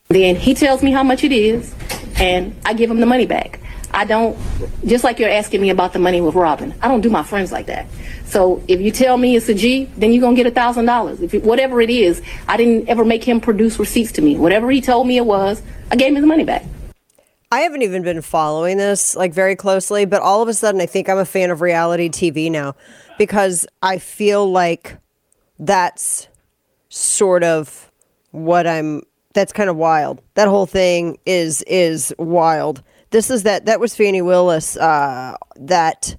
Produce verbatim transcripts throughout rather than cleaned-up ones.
Then he tells me how much it is, and I give him the money back. I don't, just like you're asking me about the money with Robin, I don't do my friends like that. So if you tell me it's a G, then you're going to get a thousand dollars. If it, whatever it is, I didn't ever make him produce receipts to me. Whatever he told me it was, I gave him the money back. I haven't even been following this like very closely, but all of a sudden I think I'm a fan of reality T V now because I feel like that's sort of what I'm, that's kind of wild. That whole thing is, is wild. This is that, that was Fani Willis, uh, that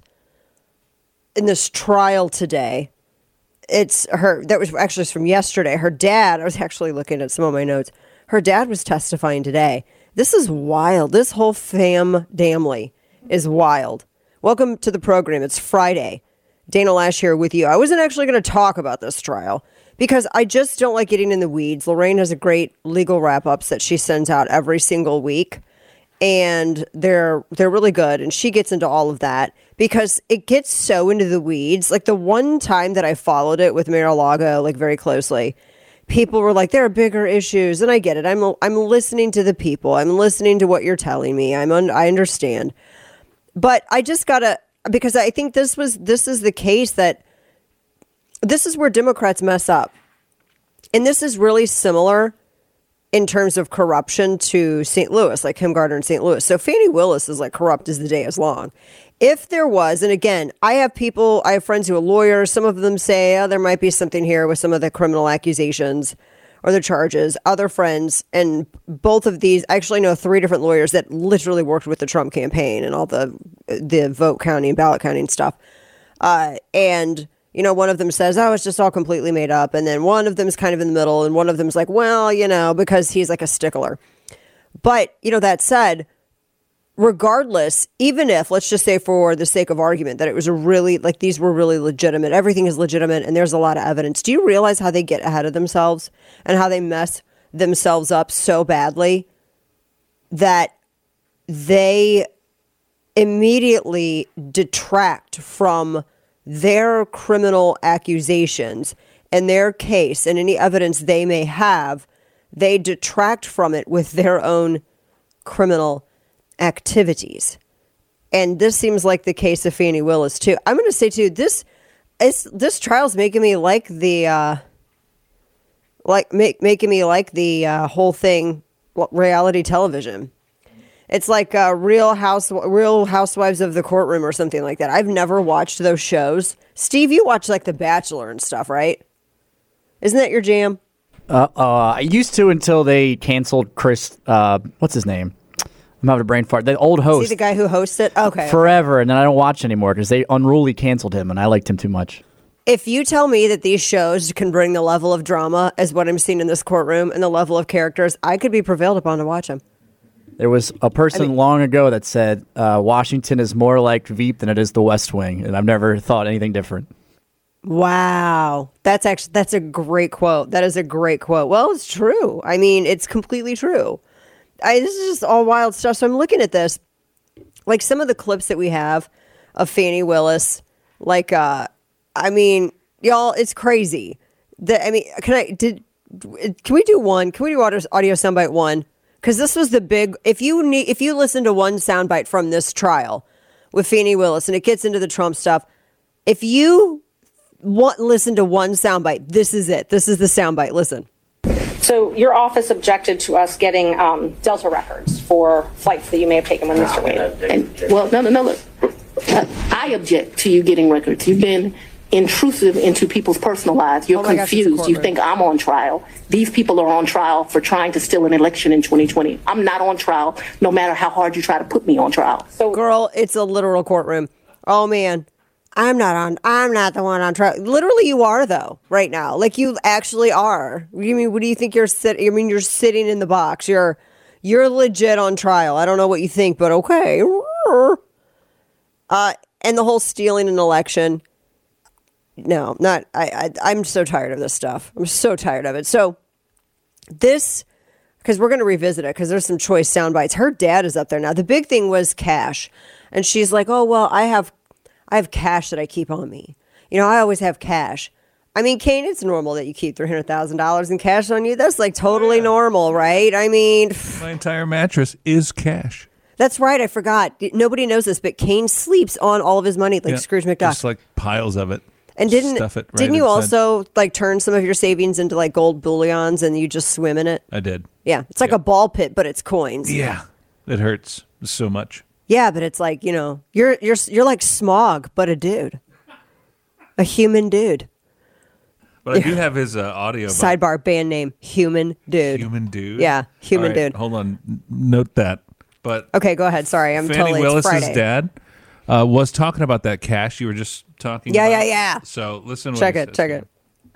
in this trial today, it's her, that was actually from yesterday. Her dad, I was actually looking at some of my notes. Her dad was testifying today. This is wild. This whole fam damnly is wild. Welcome to the program. It's Friday. Dana Lash here with you. I wasn't actually going to talk about this trial because I just don't like getting in the weeds. Lorraine has a great legal wrap-ups that she sends out every single week. And they're they're really good. And she gets into all of that because it gets so into the weeds. Like the one time that I followed it with Mar-a-Lago, like very closely, people were like, there are bigger issues. And I get it. I'm I'm listening to the people. I'm listening to what you're telling me. I'm un- I understand. But I just got to, because I think this was this is the case that this is where Democrats mess up. And this is really similar in terms of corruption to Saint Louis, like Kim Gardner in Saint Louis. So Fani Willis is like corrupt as the day is long. If there was, and again, I have people, I have friends who are lawyers. Some of them say, oh, there might be something here with some of the criminal accusations or the charges. Other friends, and both of these, I actually know three different lawyers that literally worked with the Trump campaign and all the the vote counting, ballot counting stuff. Uh, and you know, one of them says, oh, it's just all completely made up. And then one of them is kind of in the middle. And one of them is like, well, you know, because he's like a stickler. But, you know, that said, regardless, even if, let's just say for the sake of argument, that it was a really, like these were really legitimate, everything is legitimate and there's a lot of evidence. Do you realize how they get ahead of themselves and how they mess themselves up so badly that they immediately detract from their criminal accusations and their case and any evidence they may have, they detract from it with their own criminal activities. And this seems like the case of Fani Willis too. I'm going to say too, this is, this trial's making me like the, uh, like make, making me like the uh, whole thing, reality television. It's like uh, Real House, Real Housewives of the Courtroom or something like that. I've never watched those shows. Steve, you watch like The Bachelor and stuff, right? Isn't that your jam? Uh, uh, I used to until they canceled Chris. Uh, what's his name? I'm having a brain fart. The old host. Is he the guy who hosts it? Okay. Forever, and then I don't watch anymore because they unruly canceled him, and I liked him too much. If you tell me that these shows can bring the level of drama as what I'm seeing in this courtroom and the level of characters, I could be prevailed upon to watch them. There was a person I mean, long ago that said uh, Washington is more like Veep than it is the West Wing, and I've never thought anything different. Wow, that's actually that's a great quote. That is a great quote. Well, it's true. I mean, it's completely true. I, this is just all wild stuff. So I'm looking at this, like some of the clips that we have of Fani Willis. Like, uh, I mean, y'all, it's crazy. The, I mean, can I did? Can we do one? Can we do audio, audio soundbite one? Because this was the big, if you need, if you listen to one soundbite from this trial with Fani Willis and it gets into the Trump stuff, if you want listen to one soundbite, this is it. This is the soundbite. Listen. So your office objected to us getting um, Delta records for flights that you may have taken with Mister Wade. And, well, no, no, no, look. I object to you getting records. You've been intrusive into people's personal lives. You're oh confused. Gosh, you think I'm on trial. These people are on trial for trying to steal an election in twenty twenty. I'm not on trial, no matter how hard you try to put me on trial. So, girl, it's a literal courtroom. Oh man, I'm not on. I'm not the one on trial. Literally, you are though. Right now, like you actually are. You mean? What do you think you're sitting? I mean, you're sitting in the box. You're you're legit on trial. I don't know what you think, but okay. Uh, and the whole stealing an election. No, not, I, I, I'm so tired of this stuff. I'm so tired of it. So this, because we're going to revisit it because there's some choice sound bites. Her dad is up there now. The big thing was cash. And she's like, oh, well, I have, I have cash that I keep on me. You know, I always have cash. I mean, Kane, it's normal that you keep three hundred thousand dollars in cash on you. That's like totally yeah. normal, right? I mean, my entire mattress is cash. That's right. I forgot. Nobody knows this, but Kane sleeps on all of his money like yeah, Scrooge McDuck. Just like piles of it. And didn't Stuff it right didn't you inside. also like turn some of your savings into like gold bullions and you just swim in it? I did. Yeah, it's like yeah. a ball pit, but it's coins. Yeah, it hurts so much. Yeah, but it's like, you know, you're you're you're like Smog, but a dude, a human dude. But I do have his uh, audio. Sidebar band name: Human Dude. Human Dude. Yeah, Human right, Dude. Hold on, note that. But okay, go ahead. Sorry, I'm Fannie totally. Willis's it's Friday. dad uh, was talking about that cash you were just talking. Yeah, about. yeah, yeah. So listen. Check what it. Check it.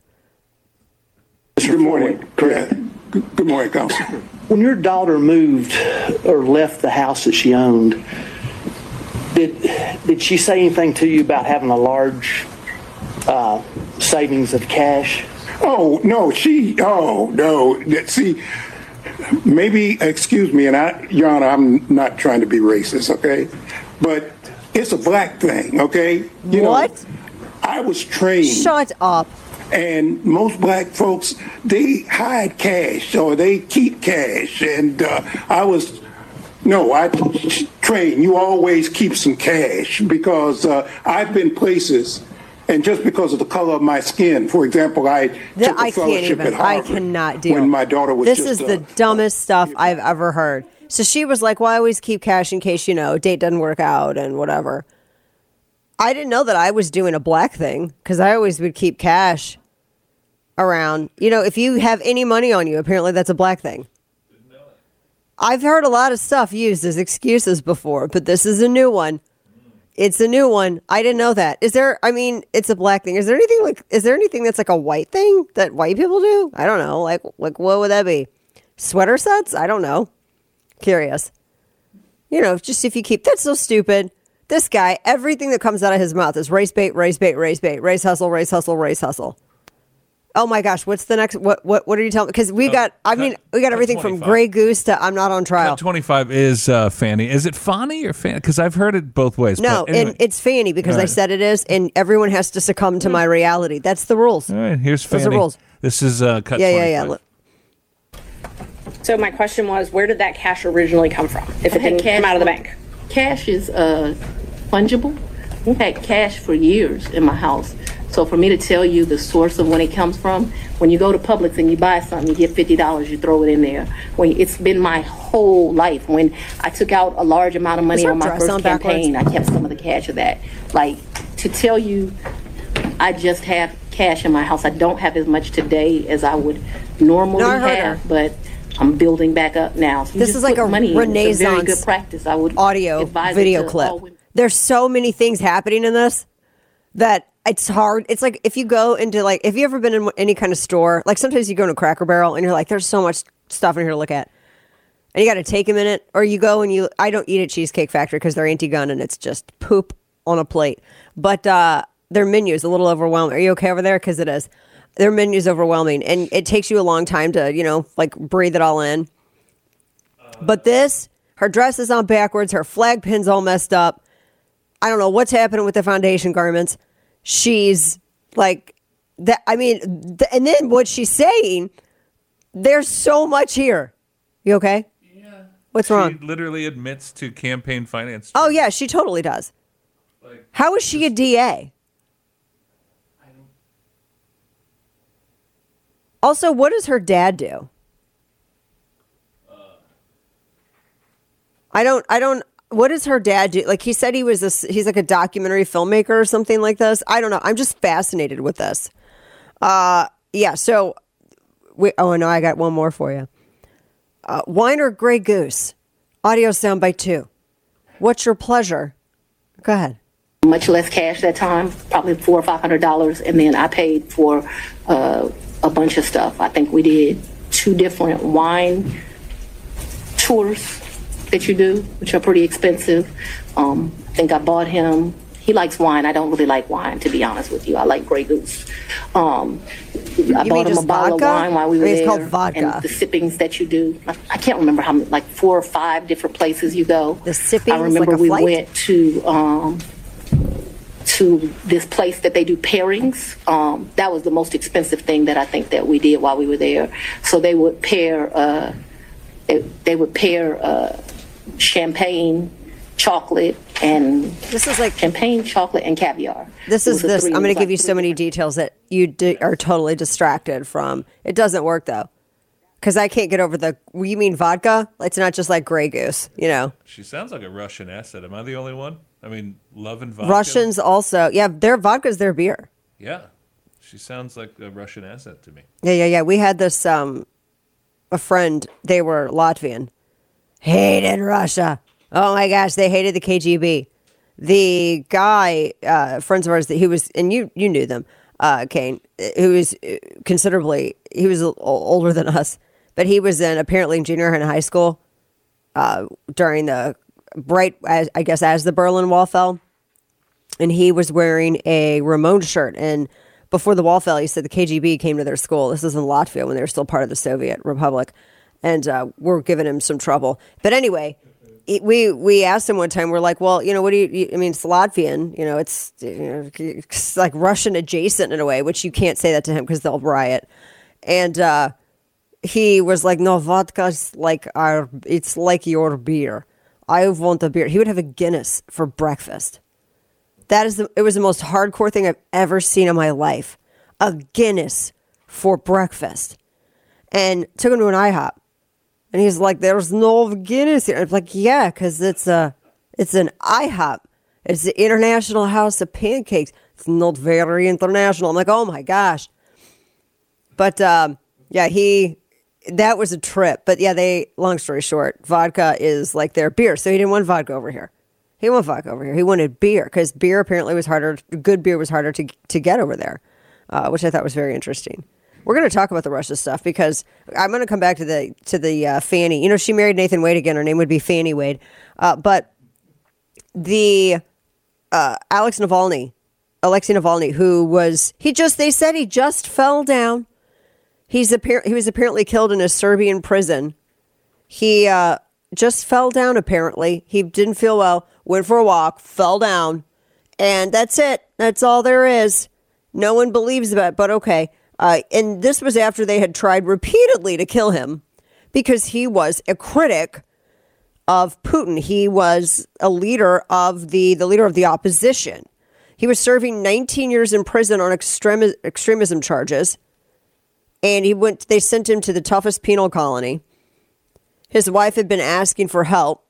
Good morning, Chris. Good morning, Council. When your daughter moved or left the house that she owned, did did she say anything to you about having a large uh, savings of cash? Oh no, she. Oh no. See, maybe excuse me, and I, Your Honor, I'm not trying to be racist, okay? But it's a black thing, okay? You what? Know, I was trained. Shut up. And most black folks, they hide cash or they keep cash. And uh, I was, no, I trained. You always keep some cash because uh, I've been places, and just because of the color of my skin, for example, I took The, a I fellowship can't even. at Harvard. I cannot deal. When my daughter was This just, is the uh, dumbest stuff I've ever heard. So she was like, well, I always keep cash in case, you know, date doesn't work out and whatever. I didn't know that I was doing a black thing because I always would keep cash around. You know, if you have any money on you, apparently that's a black thing. I've heard a lot of stuff used as excuses before, but this is a new one. It's a new one. I didn't know that. Is there, I mean, it's a black thing. Is there anything like, is there anything that's like a white thing that white people do? I don't know. Like, like what would that be? Sweater sets? I don't know. Curious. You know, just if you keep, that's so stupid. This guy, everything that comes out of his mouth is race bait, race bait, race bait, race hustle, race hustle, race hustle. Oh my gosh, what's the next? What what what are you telling me? Because we got, I cut, mean, we got everything from Grey Goose to I'm not on trial. Cut twenty-five is uh, Fannie. Is it Fannie or Fannie? Because I've heard it both ways. No, but anyway. and it's Fannie because All I right. said it is, and everyone has to succumb to my reality. That's the rules. All right, here's Those Fannie. are rules. This is uh, cut Yeah, twenty-five. yeah, yeah. So my question was, where did that cash originally come from? If it didn't come out of the bank. Cash is uh, fungible. We've had cash for years in my house. So for me to tell you the source of when it comes from, when you go to Publix and you buy something, you get fifty dollars, you throw it in there. When it's been my whole life. When I took out a large amount of money Is her on my dress first on campaign, backwards? I kept some of the cash of that. Like, to tell you, I just have cash in my house. I don't have as much today as I would normally No, I heard have, her. but I'm building back up now. So you This just is like put a money in. It's a very Renaissance good practice. I would audio advise it video to clip. all women. There's so many things happening in this that it's hard. It's like if you go into like, if you ever been in any kind of store, like sometimes you go into Cracker Barrel and you're like, there's so much stuff in here to look at. And you got to take a minute, or you go and you, I don't eat at Cheesecake Factory because they're anti-gun and it's just poop on a plate. But uh, their menu is a little overwhelming. Are you okay over there? Because it is. Their menu is overwhelming and it takes you a long time to, you know, like breathe it all in. But this, her dress is on backwards, her flag pin's all messed up. I don't know what's happening with the foundation garments. She's like that. I mean, th- and then what she's saying, there's so much here. You okay? Yeah. What's wrong? She literally admits to campaign finance. Oh yeah, she totally does. Like, How is she a D A? Also, what does her dad do? I don't, I don't, what does her dad do? Like he said he was a, he's like a documentary filmmaker or something like this. I don't know. I'm just fascinated with this. Uh, yeah. So, we, oh no, I got one more for you. Uh, Wine or Grey Goose? Audio soundbite two. What's your pleasure? Go ahead. Much less cash that time, probably four or five hundred dollars, and then I paid for uh, a bunch of stuff. I think we did two different wine tours that you do, which are pretty expensive. Um, I think I bought him. He likes wine. I don't really like wine, to be honest with you. I like Grey Goose. Um, I You mean bought him a just bottle vodka? of wine while we were I mean, it's there. called vodka. And the sippings that you do. I, I can't remember how many, like four or five different places you go. The sippings, I remember like a we flight? went to um, to this place that they do pairings. Um, that was the most expensive thing that I think that we did while we were there. So they would pair, uh, they, they would pair uh, champagne, chocolate, and This is like champagne, chocolate, and caviar. This It is was a this. three- I'm it going was to give like you so three many different- details that you di- are totally distracted from. It doesn't work though, because I can't get over the. You mean vodka? It's not just like Grey Goose, you know. She sounds like a Russian asset. Am I the only one? I mean, love and vodka. Russians also, yeah, their vodka's their beer. Yeah, she sounds like a Russian asset to me. Yeah, yeah, yeah. We had this um, a friend. They were Latvian. Hated Russia. Oh my gosh, they hated the K G B. The guy, uh, friends of ours, that he was, and you you knew them, uh, Kane, who was considerably, he was o- older than us, but he was in apparently in junior high and high school uh, during the right, as, I guess, as the Berlin Wall fell, and he was wearing a Ramones shirt. And before the wall fell, he said the K G B came to their school. This was in Latvia when they were still part of the Soviet Republic, and uh, we're giving him some trouble. But anyway. It, we we asked him one time. We're like, well, you know, what do you? you I mean, it's Latvian. You know, it's, you know, it's like Russian adjacent in a way, which you can't say that to him because they'll riot. And uh, he was like, no, vodka's like our. It's like your beer. I want a beer. He would have a Guinness for breakfast. That is the. It was the most hardcore thing I've ever seen in my life. A Guinness for breakfast, and took him to an IHOP. And he's like, "There's no Guinness here." I'm like, "Yeah, because it's a, it's an IHOP. It's the International House of Pancakes. It's not very international." I'm like, "Oh my gosh!" But um, yeah, he, that was a trip. But yeah, they. Long story short, vodka is like their beer. So he didn't want vodka over here. He didn't want vodka over here. He wanted beer because beer apparently was harder. Good beer was harder to to get over there, uh, which I thought was very interesting. We're going to talk about the Russia stuff because I'm going to come back to the to the uh, Fanny. You know, she married Nathan Wade again. Her name would be Fanny Wade. Uh, but the uh, Alex Navalny, Alexei Navalny, who was he just they said he just fell down. He's appar- he was apparently killed in a Serbian prison. He uh, just fell down. Apparently, he didn't feel well. Went for a walk, fell down, and that's it. That's all there is. No one believes about it, but okay. Uh, and this was after they had tried repeatedly to kill him because he was a critic of Putin. He was a leader of the, the leader of the opposition. He was serving nineteen years in prison on extremi- extremism charges. And he went, they sent him to the toughest penal colony. His wife had been asking for help.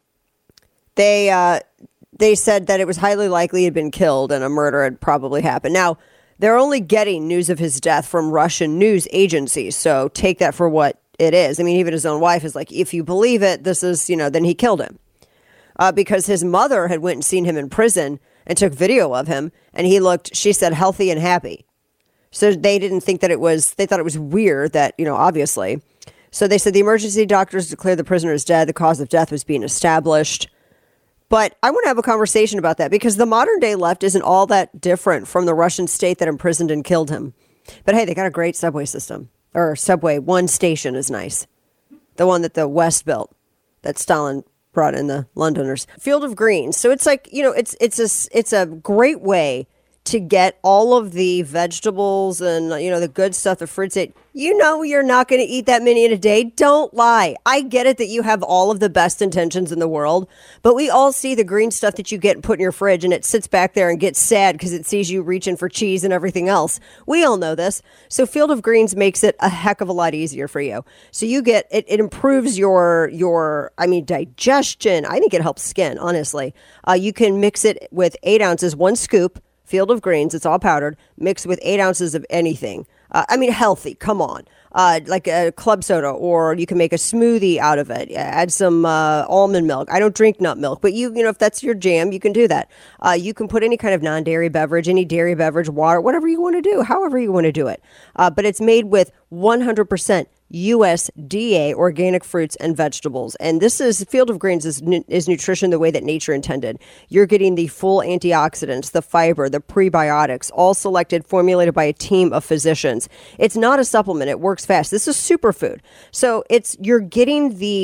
They, uh, they said that it was highly likely he had been killed and a murder had probably happened. Now, they're only getting news of his death from Russian news agencies, so take that for what it is. I mean, even his own wife is like, if you believe it, this is, you know, then he killed him. Uh, because his mother had went and seen him in prison and took video of him, and he looked, she said, healthy and happy. So they didn't think that it was, they thought it was weird that, you know, obviously. So they said the emergency doctors declared the prisoner is dead. The cause of death was being established. But I want to have a conversation about that because the modern day left isn't all that different from the Russian state that imprisoned and killed him. But hey, they got a great subway system. Or subway, one station is nice. The one that the West built, that Stalin brought in the Londoners. Field of Greens. So it's like, you know, it's it's a, it's a great way to get all of the vegetables and, you know, the good stuff, the fruits that you know you're not going to eat that many in a day. Don't lie. I get it that you have all of the best intentions in the world, but we all see the green stuff that you get and put in your fridge and it sits back there and gets sad because it sees you reaching for cheese and everything else. We all know this. So Field of Greens makes it a heck of a lot easier for you. So you get, it, it improves your, your, I mean, digestion. I think it helps skin, honestly. Uh, you can mix it with eight ounces, one scoop, Field of Greens, it's all powdered, mixed with eight ounces of anything. Uh, I mean, healthy, come on. Uh, like a club soda, or you can make a smoothie out of it. Add some uh, almond milk. I don't drink nut milk, but you, you know, if that's your jam, you can do that. Uh, you can put any kind of non-dairy beverage, any dairy beverage, water, whatever you want to do, however you want to do it. Uh, but it's made with one hundred percent U S D A organic fruits and vegetables. And this is Field of Greens is, is nutrition the way that nature intended. You're getting the full antioxidants, the fiber, the prebiotics, all selected, formulated by a team of physicians. It's not a supplement. It works fast. This is superfood. So it's you're getting the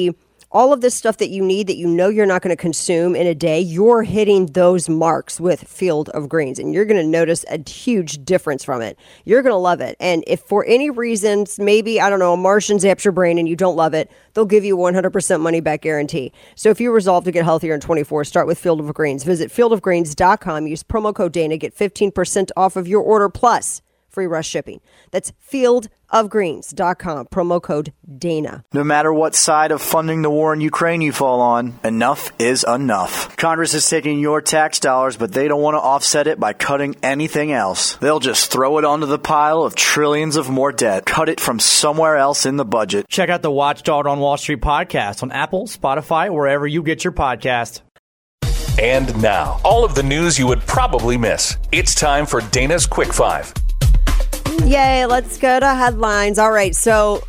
all of this stuff that you need that you know you're not going to consume in a day, you're hitting those marks with Field of Greens, and you're going to notice a huge difference from it. You're going to love it. And if for any reasons, maybe, I don't know, a Martian zaps your brain and you don't love it, they'll give you one hundred percent money back guarantee. So if you resolve to get healthier in twenty-four, start with Field of Greens. Visit field of greens dot com. Use promo code Dana. Get fifteen percent off of your order plus free rush shipping. That's field of greens dot com. Promo code Dana. No matter what side of funding the war in Ukraine you fall on, enough is enough. Congress is taking your tax dollars, but they don't want to offset it by cutting anything else. They'll just throw it onto the pile of trillions of more debt. Cut it from somewhere else in the budget. Check out the Watchdog on Wall Street podcast on Apple, Spotify, wherever you get your podcast. And now, all of the news you would probably miss. It's time for Dana's Quick Five. Yay, let's go to headlines. All right, so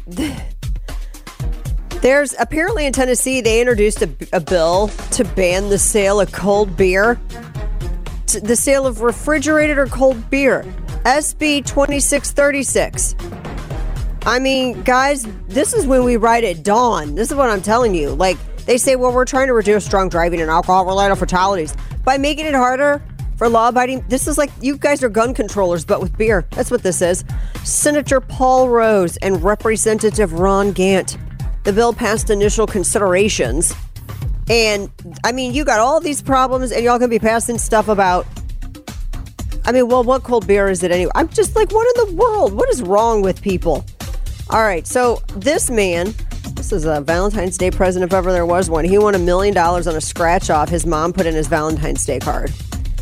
there's apparently in Tennessee, they introduced a, a bill to ban the sale of cold beer, the sale of refrigerated or cold beer. S B twenty-six thirty-six. I mean, guys, this is when we ride at dawn. This is what I'm telling you. Like, they say, well, we're trying to reduce drunk driving and alcohol-related fatalities by making it harder for law-abiding. This is like you guys are gun controllers, but with beer. That's what this is. Senator Paul Rose and Representative Ron Gant. The bill passed initial considerations. And, I mean, you got all these problems, and y'all going to be passing stuff about... I mean, well, what cold beer is it anyway? I'm just like, what in the world? What is wrong with people? All right, so this man... This is a Valentine's Day present if ever there was one. He won a million dollars on a scratch-off his mom put in his Valentine's Day card.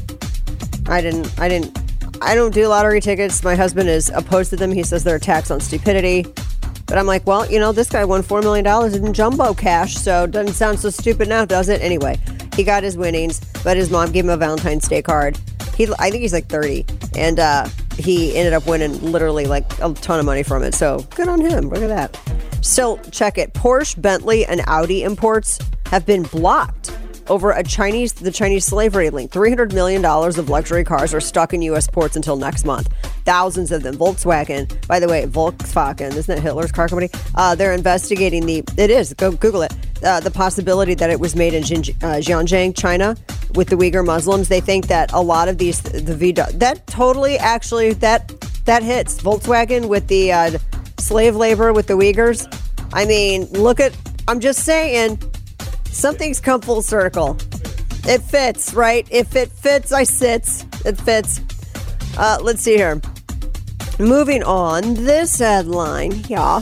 I didn't, I didn't, I don't do lottery tickets. My husband is opposed to them. He says they're a tax on stupidity. But I'm like, well, you know, this guy won four million dollars in jumbo cash, so it doesn't sound so stupid now, does it? Anyway, he got his winnings, but his mom gave him a Valentine's Day card. He, I think he's like thirty, and uh, he ended up winning literally like a ton of money from it. So good on him. Look at that. So check it. Porsche, Bentley, and Audi imports have been blocked over a Chinese, the Chinese slavery link. three hundred million dollars of luxury cars are stuck in U S ports until next month. Thousands of them. Volkswagen, by the way, Volkswagen, isn't that Hitler's car company? Uh, they're investigating the, it is, go Google it, uh, the possibility that it was made in Xin, uh, Xinjiang, China, with the Uyghur Muslims. They think that a lot of these, the V W, that totally actually, that that hits. Volkswagen with the uh, slave labor with the Uyghurs. I mean, look at, I'm just saying, something's come full circle. It fits, right? If it fits, I sits. It fits. Uh, let's see here. Moving on, this headline, yeah.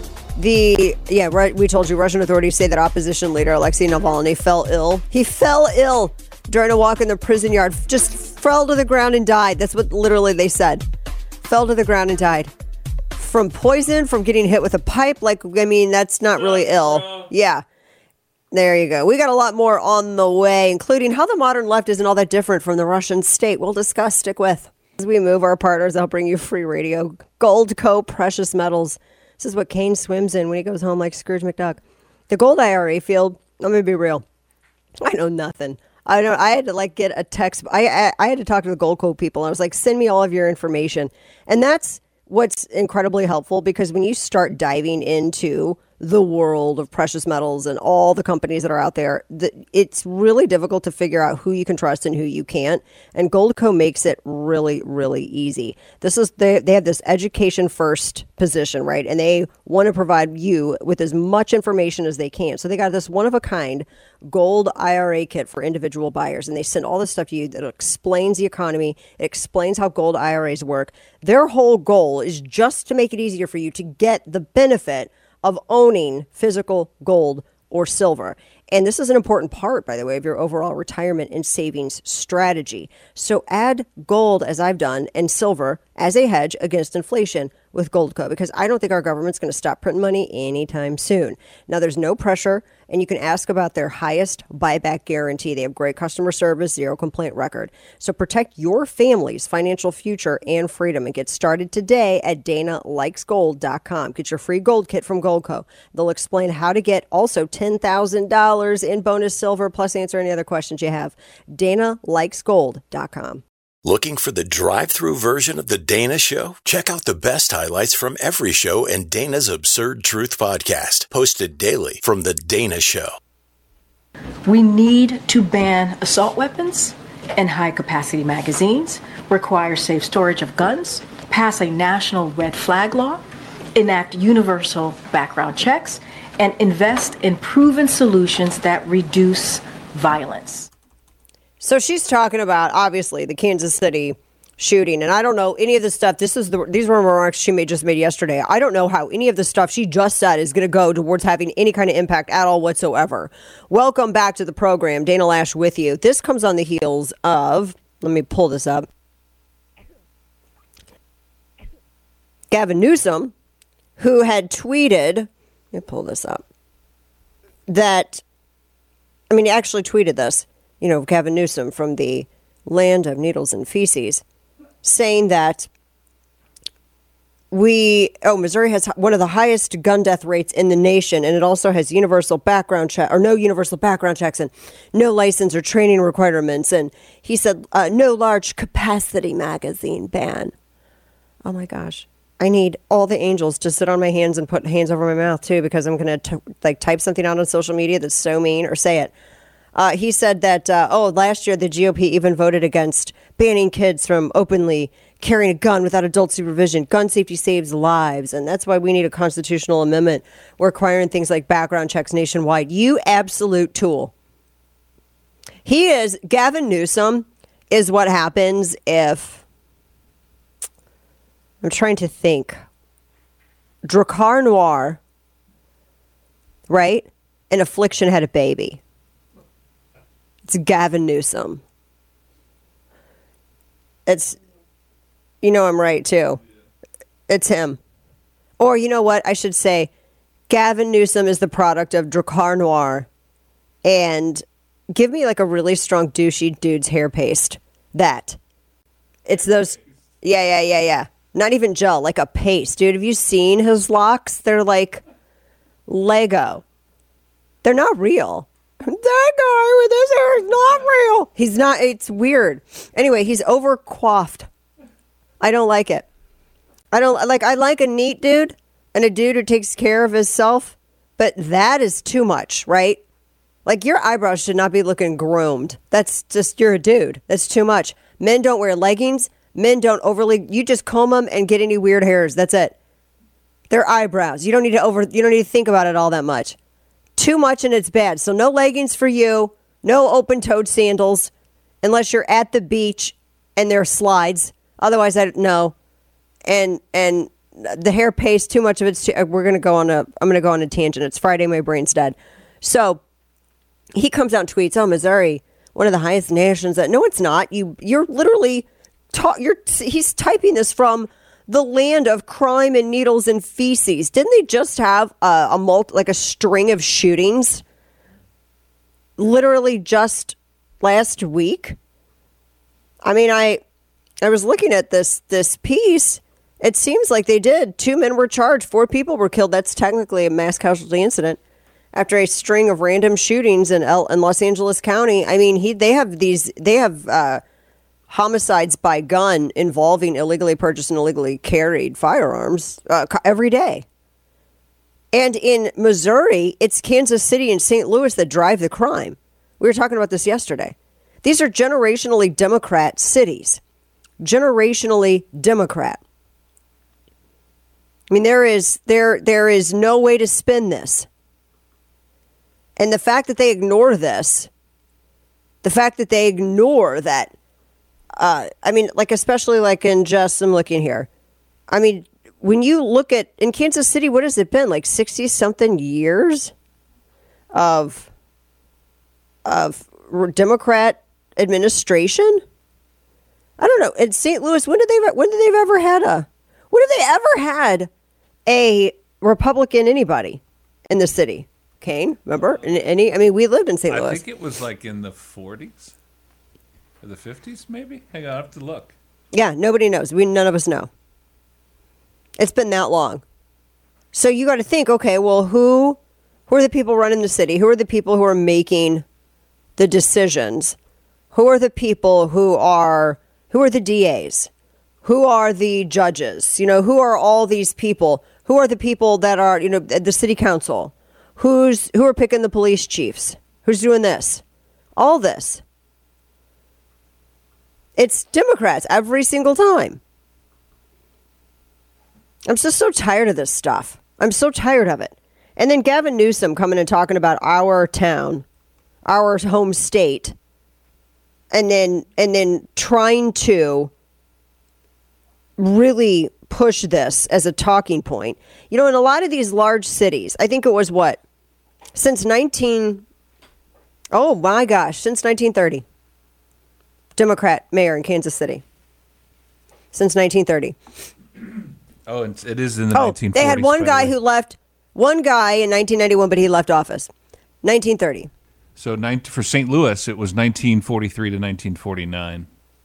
The, yeah, right, we told you Russian authorities say that opposition leader Alexei Navalny fell ill. He fell ill during a walk in the prison yard. Just fell to the ground and died. That's what literally they said. Fell to the ground and died. From poison, from getting hit with a pipe. Like, I mean, that's not really ill. Yeah. There you go. We got a lot more on the way, including how the modern left isn't all that different from the Russian state. We'll discuss. Stick with. As we move our partners, I'll bring you free radio. Goldco Precious Metals. This is what Kane swims in when he goes home like Scrooge McDuck. The gold I R A field, I'm going to be real. I know nothing. I don't. I had to like get a text. I, I I had to talk to the Goldco people. I was like, send me all of your information. And that's what's incredibly helpful, because when you start diving into the world of precious metals and all the companies that are out there, the, it's really difficult to figure out who you can trust and who you can't. And Goldco makes it really, really easy. This is they, they have this education first position, right? And they want to provide you with as much information as they can. So they got this one of a kind gold I R A kit for individual buyers. And they send all this stuff to you that explains the economy. It explains how gold I R As work. Their whole goal is just to make it easier for you to get the benefit of owning physical gold or silver. And this is an important part, by the way, of your overall retirement and savings strategy. So add gold, as I've done, and silver as a hedge against inflation with Goldco, because I don't think our government's going to stop printing money anytime soon. Now, there's no pressure, and you can ask about their highest buyback guarantee. They have great customer service, zero complaint record. So protect your family's financial future and freedom, and get started today at dana likes gold dot com. Get your free gold kit from Goldco. They'll explain how to get also ten thousand dollars in bonus silver, plus answer any other questions you have. dana likes gold dot com. Looking for the drive-through version of The Dana Show? Check out the best highlights from every show and Dana's Absurd Truth podcast, posted daily from The Dana Show. We need to ban assault weapons and high-capacity magazines, require safe storage of guns, pass a national red flag law, enact universal background checks, and invest in proven solutions that reduce violence. So she's talking about, obviously, the Kansas City shooting. And I don't know any of the stuff. This is the, these were remarks she made just made yesterday. I don't know how any of the stuff she just said is going to go towards having any kind of impact at all whatsoever. Welcome back to the program. Dana Loesch with you. This comes on the heels of, let me pull this up. Gavin Newsom, who had tweeted, let me pull this up, that, I mean, he actually tweeted this. You know, Gavin Newsom from the land of needles and feces, saying that we, oh, Missouri has one of the highest gun death rates in the nation, and it also has universal background check, or no universal background checks, and no license or training requirements. And he said, uh, no large capacity magazine ban. Oh my gosh. I need all the angels to sit on my hands and put hands over my mouth too, because I'm going to like type something out on social media that's so mean, or say it. Uh, he said that, uh, oh, last year the G O P even voted against banning kids from openly carrying a gun without adult supervision. Gun safety saves lives. And that's why we need a constitutional amendment requiring things like background checks nationwide. You absolute tool. He is, Gavin Newsom is what happens if, I'm trying to think, Drakkar Noir, right? And Affliction had a baby. It's Gavin Newsom. It's, you know I'm right, too. It's him. Or, you know what? I should say, Gavin Newsom is the product of Drakkar Noir. And give me like a really strong douchey dude's hair paste. That. It's those, yeah, yeah, yeah, yeah. Not even gel, like a paste. Dude, have you seen his locks? They're like Lego. They're not real. That guy with his hair is not real. He's not, it's weird. Anyway, he's over coiffed. I don't like it. I don't like, I like a neat dude and a dude who takes care of himself, but that is too much, right? Like your eyebrows should not be looking groomed. That's just, you're a dude. That's too much. Men don't wear leggings. Men don't overly, you just comb them and get any weird hairs. That's it. They're eyebrows. You don't need to over, you don't need to think about it all that much. Too much and it's bad. So no leggings for you. No open-toed sandals unless you're at the beach and there are slides. Otherwise, I no. And and the hair paste, too much of it's too, we're going to go on a, I'm going to go on a tangent. It's Friday, my brain's dead. So he comes out and tweets, oh, Missouri, one of the highest nations. That no, it's not. You, you're literally, ta- you're, he's typing this from the land of crime and needles and feces. Didn't they just have a, a multi, like a string of shootings? Literally just last week. I mean, I I was looking at this this piece. It seems like they did. Two men were charged. Four people were killed. That's technically a mass casualty incident after a string of random shootings in El, in Los Angeles County. I mean, he they have these they have. Uh, homicides by gun involving illegally purchased and illegally carried firearms uh, every day. And in Missouri, it's Kansas City and Saint Louis that drive the crime. We were talking about this yesterday. These are generationally Democrat cities. Generationally Democrat. I mean, there is there there is no way to spin this. And the fact that they ignore this, the fact that they ignore that, Uh, I mean, like, especially like in just, I'm looking here. I mean, when you look at, in Kansas City, what has it been? Like sixty something years of, of Democrat administration? I don't know. In Saint Louis, when did they, when did they ever had a, when have they ever had a Republican anybody in the city? Kane, remember? Any, I mean, we lived in Saint Louis. I think it was like in the forties. Or the fifties, maybe? Hang on, I have to look. Yeah, nobody knows. We none of us know. It's been that long. So you got to think, okay, well, who who are the people running the city? Who are the people who are making the decisions? Who are the people who are Who are the D As? Who are the judges? You know, who are all these people? Who are the people that are, you know, at the city council? Who's who are picking the police chiefs? Who's doing this? All this. It's Democrats every single time. I'm just so tired of this stuff. I'm so tired of it. And then Gavin Newsom coming and talking about our town, our home state, and then and then trying to really push this as a talking point. You know, in a lot of these large cities, I think it was what? Since nineteen Oh my gosh, since nineteen thirty. Democrat mayor in Kansas City. Since nineteen thirty. Oh, it's, it is in the oh, nineteen forties. They had one guy who left, one guy in nineteen ninety-one, but he left office. nineteen thirty. So nine, for Saint Louis, it was nineteen forty-three to nineteen forty-nine.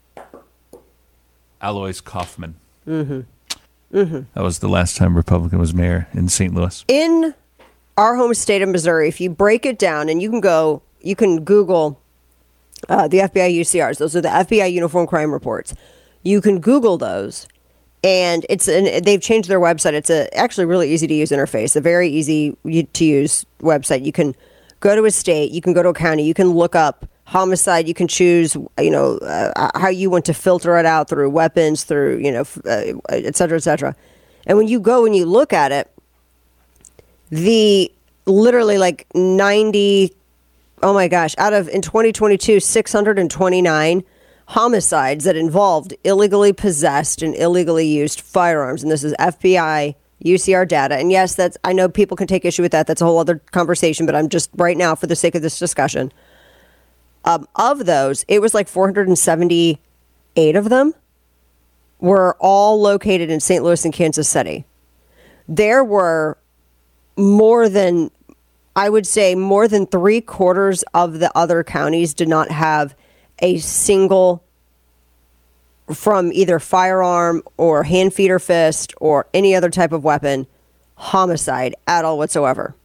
Alois Kaufman. Mm-hmm. Mm-hmm. That was the last time Republican was mayor in Saint Louis. In our home state of Missouri, if you break it down, and you can go, you can Google uh, the F B I U C Rs. Those are the F B I Uniform Crime Reports. You can Google those. And it's an, they've changed their website. It's a actually really easy to use interface, a very easy to use website. You can go to a state, you can go to a county, you can look up homicide, you can choose, you know, uh, how you want to filter it out through weapons, through, you know, uh, et cetera, et cetera. And when you go and you look at it, the literally like ninety, oh my gosh, out of in twenty twenty-two, six hundred twenty-nine homicides that involved illegally possessed and illegally used firearms. And this is F B I U C R data. And yes, that's, I know people can take issue with that. That's a whole other conversation, but I'm just right now for the sake of this discussion. Um, of those, it was like four hundred seventy-eight of them were all located in Saint Louis and Kansas City. There were more than, I would say more than three quarters of the other counties did not have a single, from either firearm or hand, feet, or fist or any other type of weapon, homicide at all whatsoever.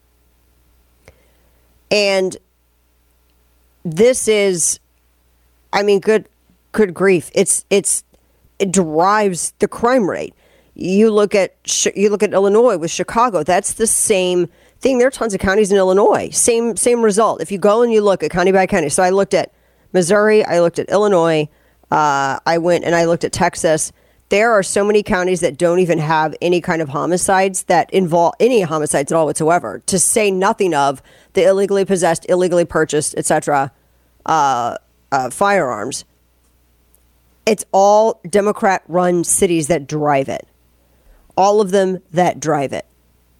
And this is, I mean, good, good grief. It's, it's, it drives the crime rate. You look at, you look at Illinois with Chicago. That's the same thing. There are tons of counties in Illinois. Same, same result. If you go and you look at county by county. So I looked at Missouri, I looked at Illinois, uh, I went and I looked at Texas. There are so many counties that don't even have any kind of homicides that involve any homicides at all whatsoever, to say nothing of the illegally possessed, illegally purchased, et cetera, uh, uh, firearms. It's all Democrat-run cities that drive it. All of them that drive it.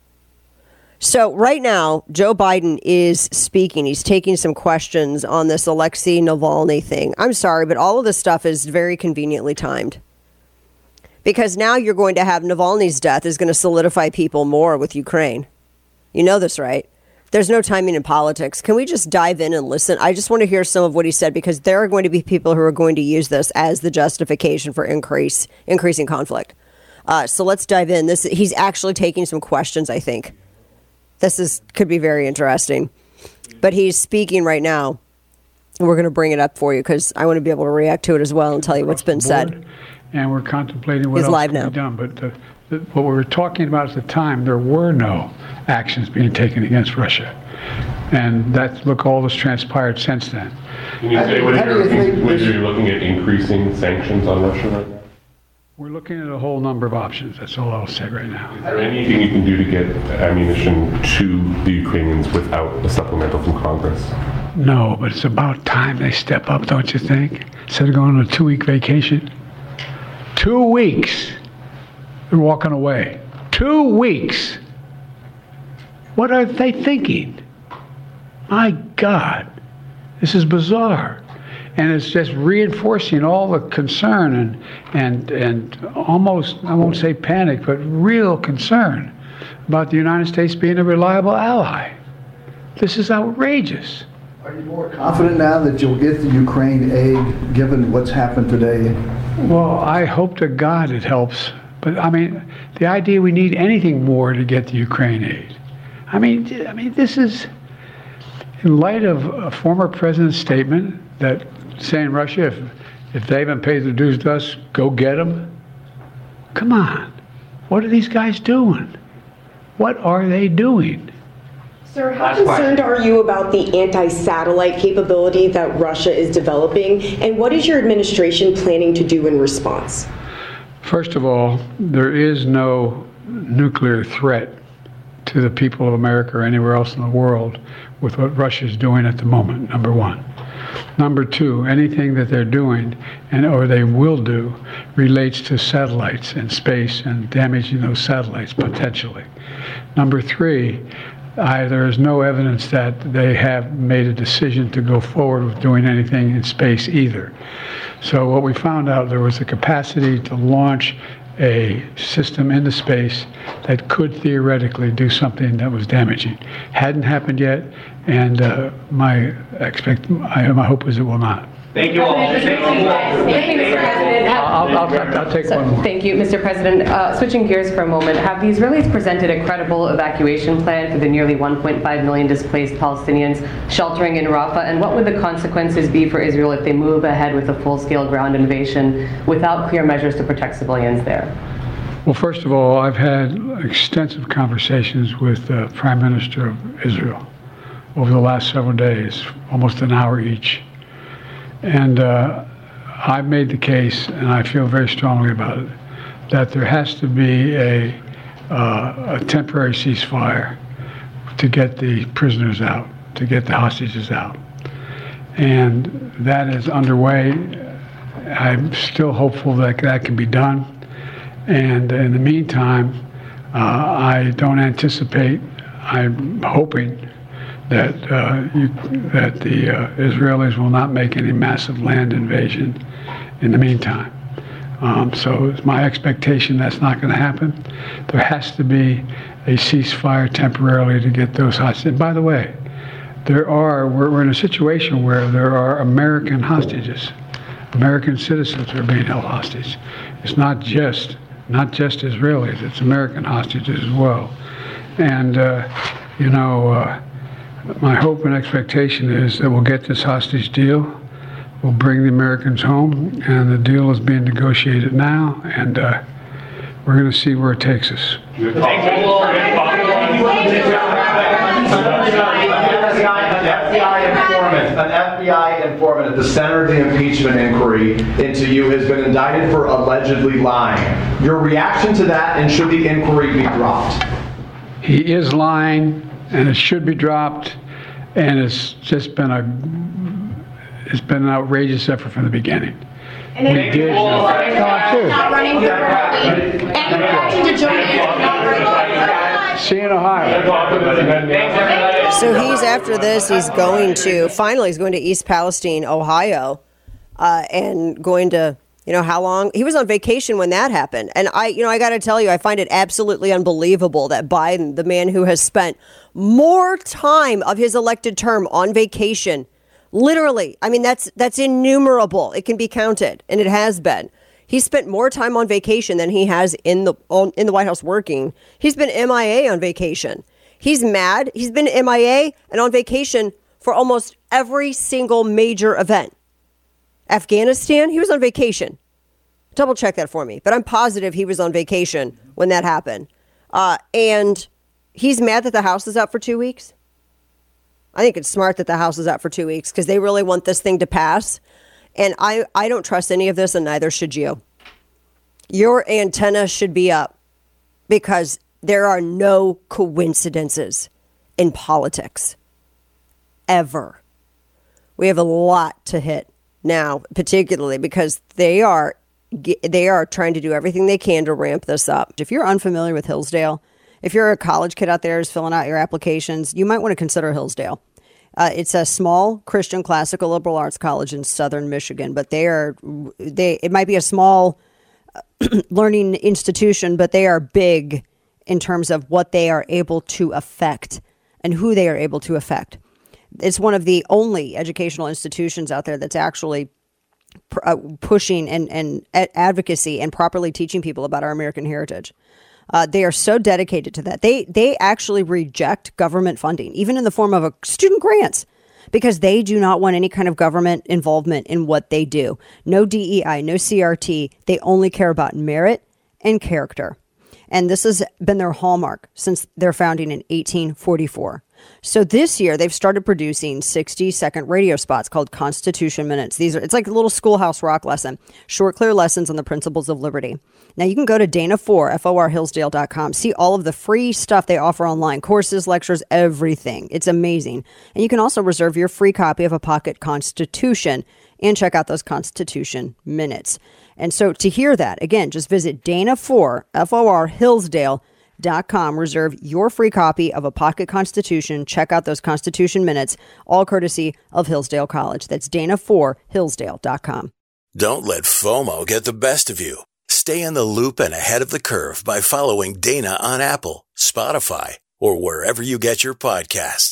So right now, Joe Biden is speaking. He's taking some questions on this Alexei Navalny thing. I'm sorry, but all of this stuff is very conveniently timed. Because now you're going to have Navalny's death is going to solidify people more with Ukraine. You know this, right? There's no timing in politics. Can we just dive in and listen? I just want to hear some of what he said, because there are going to be people who are going to use this as the justification for increase increasing conflict. Uh, so let's dive in. This he's actually taking some questions, I think. This is could be very interesting. But he's speaking right now. And we're going to bring it up for you because I want to be able to react to it as well and tell you what's been said. And we're contemplating what He's else live can now. be done. But the, the, what we were talking about at the time, there were no actions being taken against Russia. And that's, look, all that's transpired since then. Can you say whether you're, whether you're looking at increasing sanctions on Russia right now? We're looking at a whole number of options. That's all I'll say right now. Is there anything you can do to get ammunition to the Ukrainians without a supplemental from Congress? No, but it's about time they step up, don't you think? Instead of going on a two-week vacation. Two weeks. They're walking away. Two weeks. What are they thinking? My God. This is bizarre. And it's just reinforcing all the concern and, and, and almost, I won't say panic, but real concern about the United States being a reliable ally. This is outrageous. Are you more confident now that you'll get the Ukraine aid, given what's happened today? Well, I hope to God it helps. But, I mean, the idea we need anything more to get the Ukraine aid. I mean, I mean, this is, in light of a former president's statement that saying Russia, if If they haven't paid their dues to us, go get them. Come on. What are these guys doing? What are they doing? Sir, how concerned are you about the anti-satellite capability that Russia is developing, and what is your administration planning to do in response? First of all, there is no nuclear threat to the people of America or anywhere else in the world with what Russia is doing at the moment, number one. Number two, anything that they're doing and or they will do relates to satellites in space and damaging those satellites potentially. Number three, I, there is no evidence that they have made a decision to go forward with doing anything in space either. So what we found out, there was a capacity to launch a system into space that could theoretically do something that was damaging. Hadn't happened yet, and uh, my expect, I, my hope is it will not. Thank you all. Thank you, Mister President. I'll, I'll, I'll take so, one more. Thank you, Mister President. Uh, switching gears for a moment, have the Israelis presented a credible evacuation plan for the nearly one point five million displaced Palestinians sheltering in Rafah? And what would the consequences be for Israel if they move ahead with a full-scale ground invasion without clear measures to protect civilians there? Well, first of all, I've had extensive conversations with the Prime Minister of Israel over the last several days, almost an hour each. And uh, I've made the case, and I feel very strongly about it, that there has to be a, uh, a temporary ceasefire to get the prisoners out, to get the hostages out. And that is underway. I'm still hopeful that that can be done. And in the meantime, uh, I don't anticipate, I'm hoping that uh, you, that the uh, Israelis will not make any massive land invasion in the meantime. Um, so it's my expectation that's not going to happen. There has to be a ceasefire temporarily to get those hostages. And by the way, there are, we're, we're in a situation where there are American hostages. American citizens are being held hostage. It's not just, not just Israelis, it's American hostages as well. And, uh, you know, uh, my hope and expectation is that we'll get this hostage deal. We'll bring the Americans home, and the deal is being negotiated now, and uh, we're going to see where it takes us. An F B I informant at the center of the impeachment inquiry into you has been indicted for allegedly lying. Your reaction to that, and should the inquiry be dropped? He is lying, and it should be dropped, and it's just been a it's been an outrageous effort from the beginning. And then we did not running for and reaction to Joe. See you in Ohio. So he's after this, he's going to finally he's going to East Palestine, Ohio, uh, and going to. You know, how long? He was on vacation when that happened. And I, you know, I got to tell you, I find it absolutely unbelievable that Biden, the man who has spent more time of his elected term on vacation, literally, I mean, that's that's innumerable. It can be counted, and it has been. He spent more time on vacation than he has in the on, in the White House working. He's been M I A on vacation. He's mad. He's been M I A and on vacation for almost every single major event. Afghanistan, he was on vacation. Double check that for me. But I'm positive he was on vacation when that happened. Uh, and he's mad that the House is out for two weeks. I think it's smart that the House is out for two weeks because they really want this thing to pass. And I, I don't trust any of this, and neither should you. Your antenna should be up because there are no coincidences in politics. Ever. We have a lot to hit now, particularly because they are they are trying to do everything they can to ramp this up. If you're unfamiliar with Hillsdale, if you're a college kid out there who's filling out your applications, you might want to consider Hillsdale. Uh, it's a small Christian classical liberal arts college in southern Michigan, but they are they it might be a small learning institution, but they are big in terms of what they are able to affect and who they are able to affect. It's one of the only educational institutions out there that's actually pr- uh, pushing and, and a- advocacy and properly teaching people about our American heritage. Uh, they are so dedicated to that. They they actually reject government funding, even in the form of a student grants. because they do not want any kind of government involvement in what they do. No D E I, no C R T. They only care about merit and character. And this has been their hallmark since their founding in eighteen forty-four. So this year, they've started producing sixty-second radio spots called Constitution Minutes. These are, it's like a little Schoolhouse Rock lesson, short, clear lessons on the principles of liberty. Now, you can go to Dana four, F O R Hillsdale dot com, see all of the free stuff they offer online, courses, lectures, everything. It's amazing. And you can also reserve your free copy of a pocket Constitution and check out those Constitution Minutes. And so to hear that, again, just visit Dana four, F O R Hillsdale dot com. Reserve your free copy of a pocket Constitution. Check out those Constitution Minutes, all courtesy of Hillsdale College. That's Dana four, Hillsdale dot com. Don't let FOMO get the best of you. Stay in the loop and ahead of the curve by following Dana on Apple, Spotify, or wherever you get your podcasts.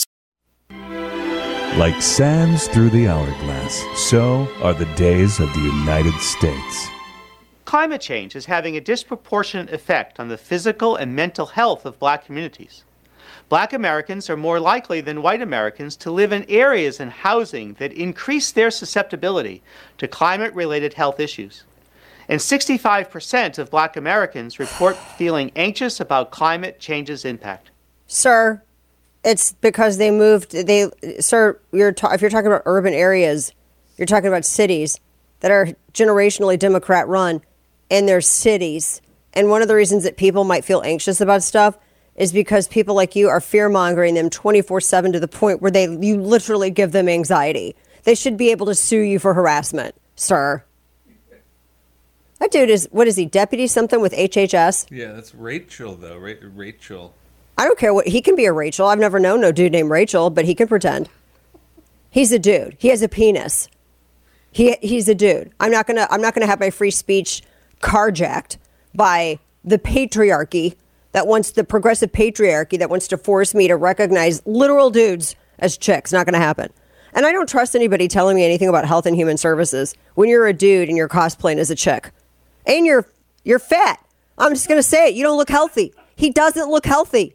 Like sands through the hourglass, so are the days of the United States. Climate change is having a disproportionate effect on the physical and mental health of black communities. Black Americans are more likely than white Americans to live in areas and housing that increase their susceptibility to climate-related health issues. And sixty-five percent of black Americans report feeling anxious about climate change's impact. Sir, it's because they moved, they, sir, you're ta- if you're talking about urban areas, you're talking about cities that are generationally Democrat-run, in their cities. And one of the reasons that people might feel anxious about stuff is because people like you are fear-mongering them twenty-four seven to the point where they you literally give them anxiety. They should be able to sue you for harassment, sir. That dude is, what is he, deputy something with H H S? Yeah, that's Rachel, though. Ra- Rachel. I don't care what, he can be a Rachel. I've never known no dude named Rachel, but he can pretend. He's a dude. He has a penis. He He's a dude. I'm not gonna I'm not gonna have my free speech carjacked by the patriarchy that wants the progressive patriarchy that wants to force me to recognize literal dudes as chicks. Not going to happen. And I don't trust anybody telling me anything about health and human services when you're a dude and you're cosplaying as a chick. And you're you're fat. I'm just going to say it. You don't look healthy. He doesn't look healthy.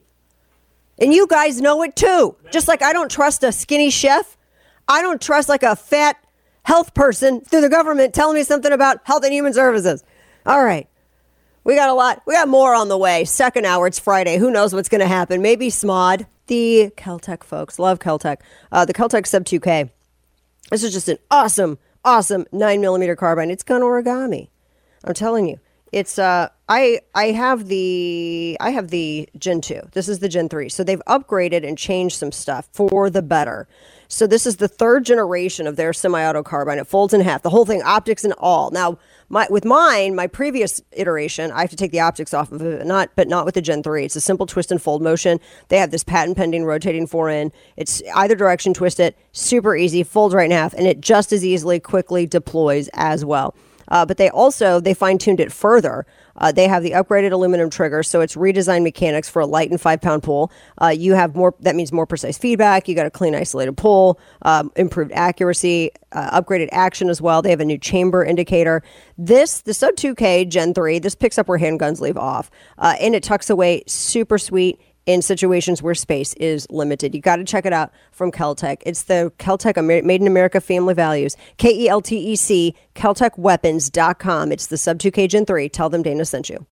And you guys know it too. Just like I don't trust a skinny chef. I don't trust like a fat health person through the government telling me something about health and human services. All right. We got a lot. We got more on the way. Second hour. It's Friday. Who knows what's going to happen? Maybe S M O D. The Keltec folks. Love Keltec. Uh, the Keltec Sub two K. This is just an awesome, awesome nine millimeter carbine. It's gun origami. I'm telling you. It's uh I I have the I have the Gen two. This is the Gen three. So they've upgraded and changed some stuff for the better. So this is the third generation of their semi-auto carbine. It folds in half, the whole thing, optics and all. Now, my with mine, my previous iteration, I have to take the optics off of it, not but not with the Gen three. It's a simple twist and fold motion. They have this patent pending rotating fore-end. It's either direction, twist it, super easy, folds right in half, and it just as easily, quickly deploys as well. Uh, but they also, they fine-tuned it further. Uh, they have the upgraded aluminum trigger, so it's redesigned mechanics for a light and five-pound pull. Uh, you have more, that means more precise feedback. You got a clean, isolated pull, um, improved accuracy, uh, upgraded action as well. They have a new chamber indicator. This, the Sub two K Gen three, this picks up where handguns leave off, uh, and it tucks away super sweet in situations where space is limited. You got to check it out from Keltec. It's the Keltec Amer- Made in America family values. K E L T E C, keltec weapons dot com. It's the Sub two K Gen three. Tell them Dana sent you.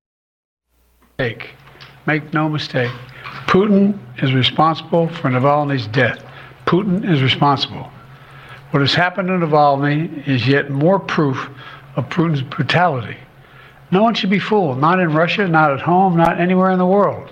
Make, make no mistake. Putin is responsible for Navalny's death. Putin is responsible. What has happened to Navalny is yet more proof of Putin's brutality. No one should be fooled. Not in Russia, not at home, not anywhere in the world.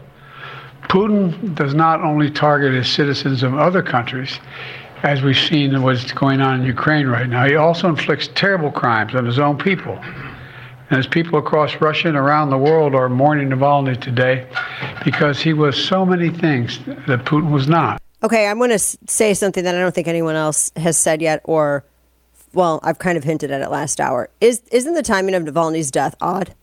Putin does not only target his citizens of other countries, as we've seen what's going on in Ukraine right now, he also inflicts terrible crimes on his own people. And as people across Russia and around the world are mourning Navalny today because he was so many things that Putin was not. Okay, I'm going to say something that I don't think anyone else has said yet, or, well, I've kind of hinted at it last hour. Is, isn't the timing of Navalny's death odd?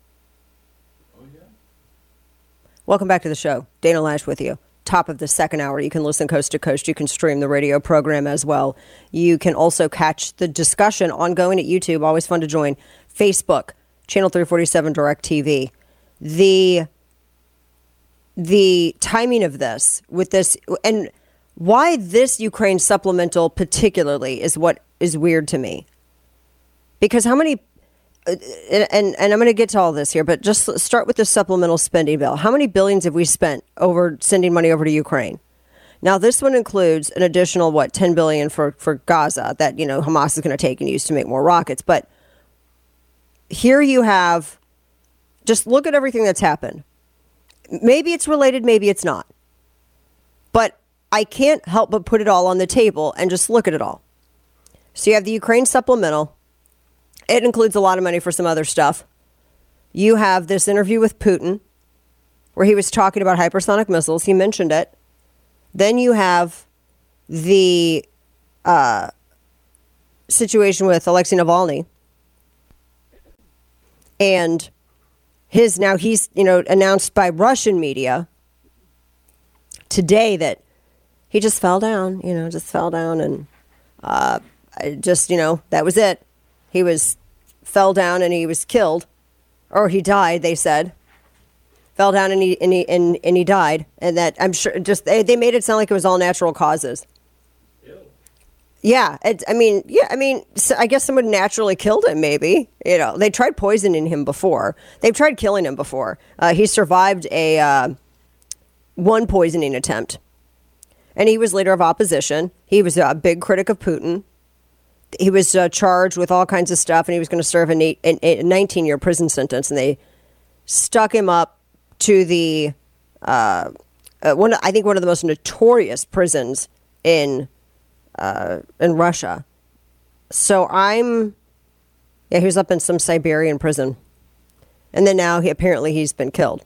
Welcome back to the show. Dana Loesch with you. Top of the second hour. You can listen coast to coast. You can stream the radio program as well. You can also catch the discussion ongoing at YouTube. Always fun to join. Facebook, Channel three forty-seven DirecTV. The, the timing of this, with this, and Why this Ukraine supplemental particularly is what is weird to me. Because how many, uh, and, and, and I'm going to get to all this here, but just start with the supplemental spending bill. How many billions have we spent over sending money over to Ukraine? Now, this one includes an additional, what, ten billion dollars for, for Gaza that, you know, Hamas is going to take and use to make more rockets. But here you have, just look at everything that's happened. Maybe it's related, maybe it's not. But I can't help but put it all on the table and just look at it all. So you have the Ukraine supplemental. It includes a lot of money for some other stuff. You have this interview with Putin where he was talking about hypersonic missiles. He mentioned it. Then you have the uh, situation with Alexei Navalny. And his, now he's, you know, announced by Russian media today that he just fell down, you know, just fell down and uh, just, you know, that was it. He was, fell down and he was killed, or he died, they said. Fell down and he, and he, and, and he died. And that, I'm sure, just, they, they made it sound like it was all natural causes. Ew. Yeah, it, I mean, yeah, I mean, so I guess someone naturally killed him, maybe. You know, they tried poisoning him before. They've tried killing him before. Uh, he survived a, uh, one poisoning attempt. And he was leader of opposition. He was a big critic of Putin. He was uh, charged with all kinds of stuff, and he was going to serve an eight, an, a nineteen-year prison sentence. And they stuck him up to the uh, uh, one. I think one of the most notorious prisons in uh, in Russia. So I'm, yeah, he was up in some Siberian prison, and then now he apparently he's been killed.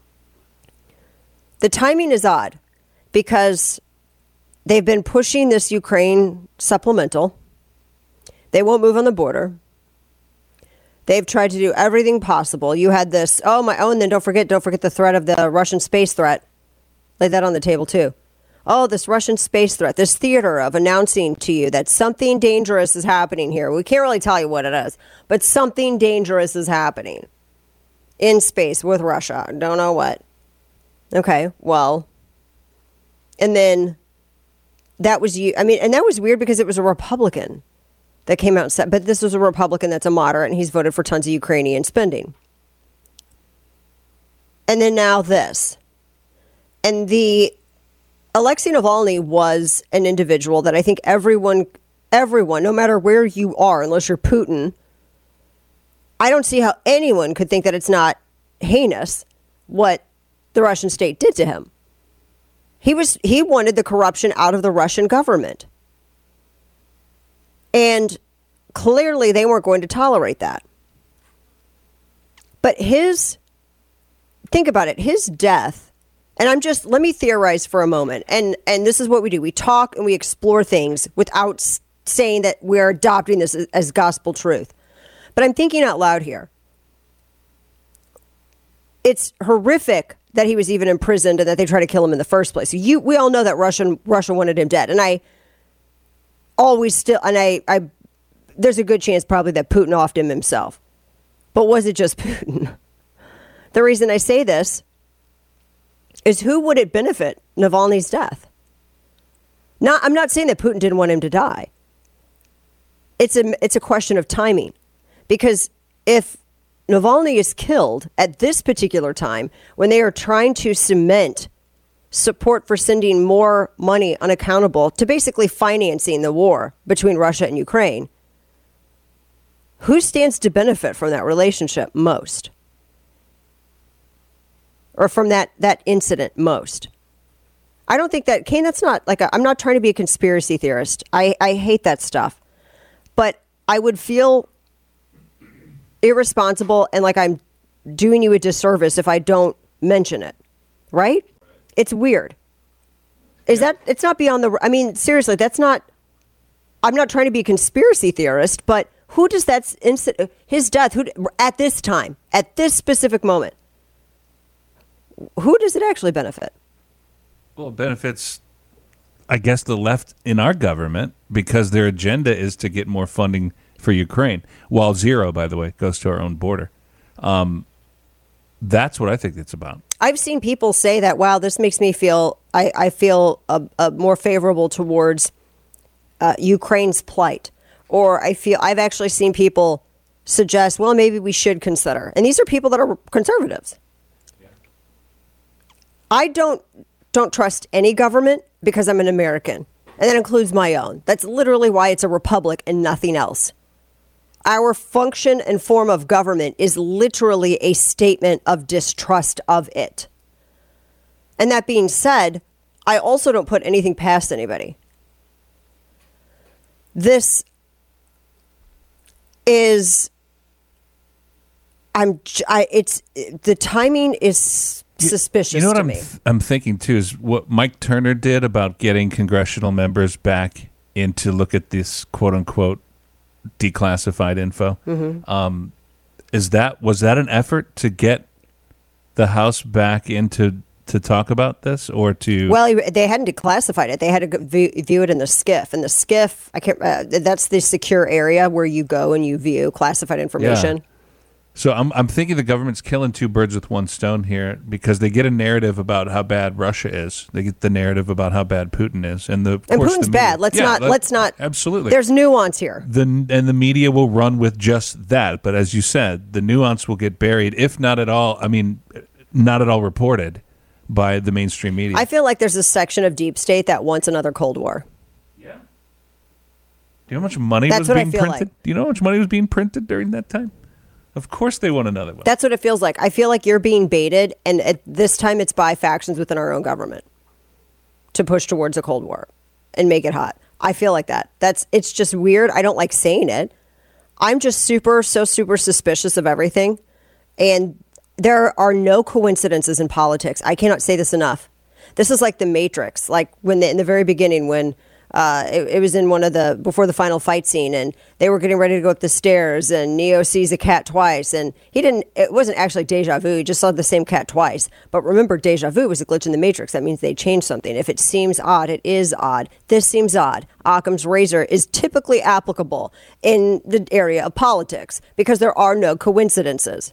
The timing is odd because they've been pushing this Ukraine supplemental. They won't move on the border. They've tried to do everything possible. You had this, oh my, oh, and then don't forget, don't forget the threat of the Russian space threat. Lay that on the table too. Oh, this Russian space threat, this theater of announcing to you that something dangerous is happening here. We can't really tell you what it is, but something dangerous is happening in space with Russia. Don't know what. Okay, well, and then that was you. I mean, and that was weird because it was a Republican that came out and said, but this was a Republican that's a moderate, and he's voted for tons of Ukrainian spending. And then now this. And the Alexei Navalny was an individual that I think everyone, everyone, no matter where you are, unless you're Putin, I don't see how anyone could think that it's not heinous what the Russian state did to him. He was, he wanted the corruption out of the Russian government. And clearly they weren't going to tolerate that. But his, think about it, his death, and I'm just, let me theorize for a moment. And, and this is what we do. We talk and we explore things without saying that we're adopting this as, as gospel truth. But I'm thinking out loud here. It's horrific that he was even imprisoned and that they tried to kill him in the first place. You, we all know that Russian, Russia wanted him dead. And I always still, and I, I, there's a good chance probably that Putin offed him himself. But was it just Putin? The reason I say this is who would it benefit Navalny's death? Not, I'm not saying that Putin didn't want him to die. It's a, it's a question of timing. Because if Navalny is killed at this particular time, when they are trying to cement support for sending more money unaccountable to basically financing the war between Russia and Ukraine, who stands to benefit from that relationship most? Or from that, that incident most? I don't think that, Kane, that's not like, a, I'm not trying to be a conspiracy theorist. I, I hate that stuff. But I would feel irresponsible and like I'm doing you a disservice if I don't mention it. Right? It's weird. Is that, it's not beyond the, I mean, seriously, that's not, I'm not trying to be a conspiracy theorist, but who does that, incident, his death, who, at this time, at this specific moment, who does it actually benefit? Well, it benefits, I guess, the left in our government because their agenda is to get more funding for Ukraine, while zero, by the way, goes to our own border. Um, That's what I think it's about. I've seen people say that, wow, this makes me feel, I, I feel uh, uh, more favorable towards uh, Ukraine's plight. Or I feel, I've actually seen people suggest, well, maybe we should consider. And these are people that are conservatives. Yeah. I don't don't trust any government because I'm an American. And that includes my own. That's literally why it's a republic and nothing else. Our function and form of government is literally a statement of distrust of it. And that being said, I also don't put anything past anybody. This is, I'm, I, it's, the timing is suspicious You know what to I'm, me. th- I'm thinking too is what Mike Turner did about getting congressional members back in to look at this quote unquote declassified info. Mhm. Um, is that was that an effort to get the House back into to talk about this or to? Well, he- they hadn't declassified it. They had to go view, view it in the SCIF. And the SCIF, I can't. Uh, that's the secure area where you go and you view classified information. Yeah. So I'm I'm thinking the government's killing two birds with one stone here because they get a narrative about how bad Russia is. They get the narrative about how bad Putin is, and the of And course Putin's the media- bad. Let's Yeah, not. that- Let's not. Absolutely. There's nuance here. The and the media will run with just that. But as you said, the nuance will get buried, if not at all. I mean, not at all reported by the mainstream media. I feel like there's a section of deep state that wants another Cold War. Do you know how much money That's was what I being feel printed? like. Do you know how much money was being printed during that time? Of course, they want another one. That's what it feels like. I feel like you're being baited, and at this time, it's by factions within our own government to push towards a Cold War and make it hot. I feel like that. That's it's just weird. I don't like saying it. I'm just super, so super suspicious of everything, and there are no coincidences in politics. I cannot say this enough. This is like the Matrix, like when the, in the very beginning when. Uh, it, it was in one of the, before the final fight scene, and they were getting ready to go up the stairs, and Neo sees a cat twice, and he didn't, it wasn't actually deja vu, he just saw the same cat twice. But remember, deja vu was a glitch in the Matrix. That means they changed something. If it seems odd, it is odd. This seems odd. Occam's razor is typically applicable in the area of politics because there are no coincidences.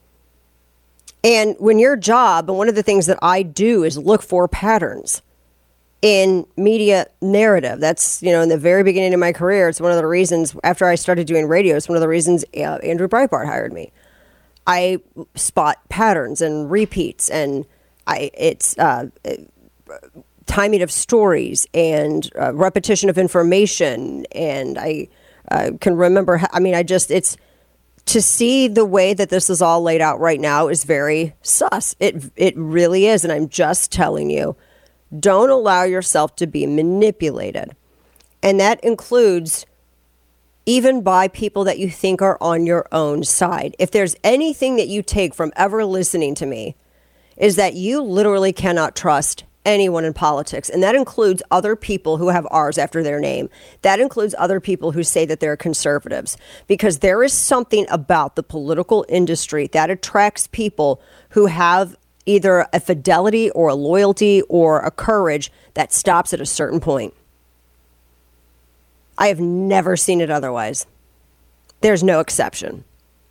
And when your job, and one of the things that I do is look for patterns in media narrative. That's, you know, in the very beginning of my career, it's one of the reasons, after I started doing radio, it's one of the reasons uh, Andrew Breitbart hired me. I spot patterns and repeats, and I it's uh, timing of stories and uh, repetition of information, and I uh, can remember, I mean, I just, it's, to see the way that this is all laid out right now is very sus. It It really is, and I'm just telling you, don't allow yourself to be manipulated. And that includes even by people that you think are on your own side. If there's anything that you take from ever listening to me, is that you literally cannot trust anyone in politics. And that includes other people who have R's after their name. That includes other people who say that they're conservatives. Because there is something about the political industry that attracts people who have either a fidelity or a loyalty or a courage that stops at a certain point. I have never seen it otherwise. There's no exception.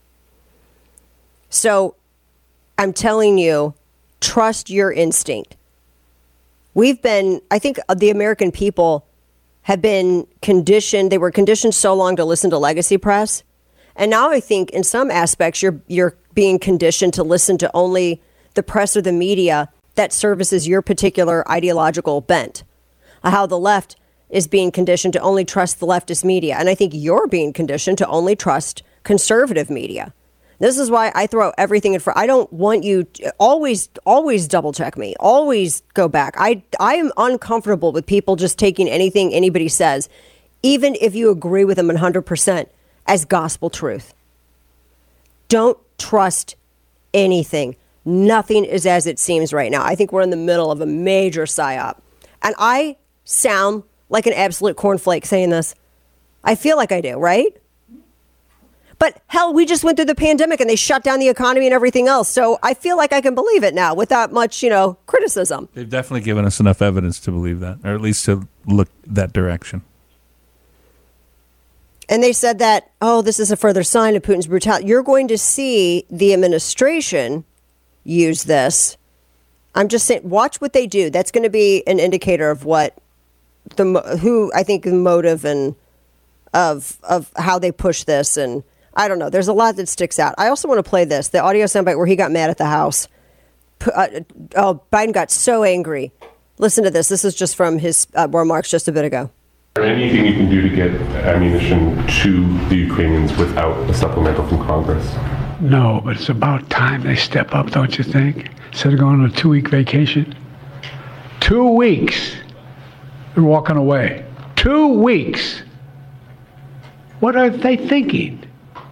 So I'm telling you, trust your instinct. We've been, I think the American people have been conditioned, they were conditioned so long to listen to legacy press. And now I think in some aspects you're you're being conditioned to listen to only the press or the media that services your particular ideological bent. How the left is being conditioned to only trust the leftist media. And I think you're being conditioned to only trust conservative media. This is why I throw everything in front. I don't want you to always, always double check me. Always go back. I, I am uncomfortable with people just taking anything anybody says, even if you agree with them one hundred percent as gospel truth. Don't trust anything. Nothing is as it seems right now. I think we're in the middle of a major psyop. And I sound like an absolute cornflake saying this. I feel like I do, right? But hell, we just went through the pandemic and they shut down the economy and everything else. So I feel like I can believe it now without much, you know, criticism. They've definitely given us enough evidence to believe that, or at least to look that direction. And they said that, oh, this is a further sign of Putin's brutality. You're going to see the administration use this I'm just saying, watch what they do. That's going to be an indicator of what the mo- who I think the motive and of of how they push this. And I don't know. There's a lot that sticks out. I also want to play this, the audio soundbite where he got mad at the House. Uh, oh, Biden got so angry. Listen to this. This is just from his uh, remarks just a bit ago. Is there anything you can do to get ammunition to the Ukrainians without a supplemental from Congress? No, but it's about time they step up, don't you think? Instead of going on a two-week vacation. Two weeks. They're walking away. Two weeks. What are they thinking?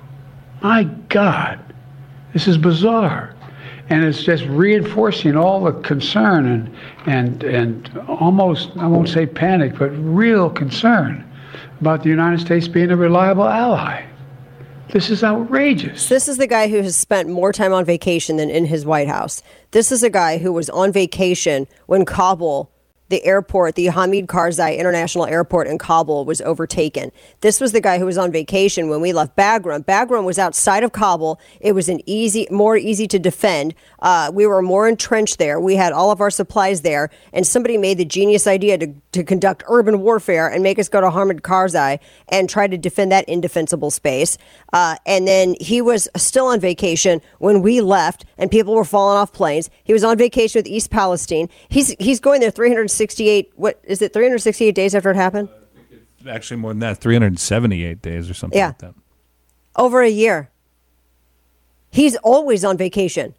My God. This is bizarre. And it's just reinforcing all the concern and, and, and almost, I won't say panic, but real concern about the United States being a reliable ally. This is outrageous. This is the guy who has spent more time on vacation than in his White House. This is a guy who was on vacation when Kabul, the airport, the Hamid Karzai International Airport in Kabul was overtaken. This was the guy who was on vacation when we left Bagram. Bagram was outside of Kabul. It was an easy, more easy to defend. Uh, we were more entrenched there. We had all of our supplies there. And somebody made the genius idea to, to conduct urban warfare and make us go to Hamid Karzai and try to defend that indefensible space. Uh, and then he was still on vacation when we left and people were falling off planes. He was on vacation with East Palestine. He's, he's going there three hundred sixty-eight, what is it, three hundred sixty-eight days after it happened? Uh, actually, more than that, three hundred seventy-eight days or something yeah. like that. Over a year. He's always on vacation.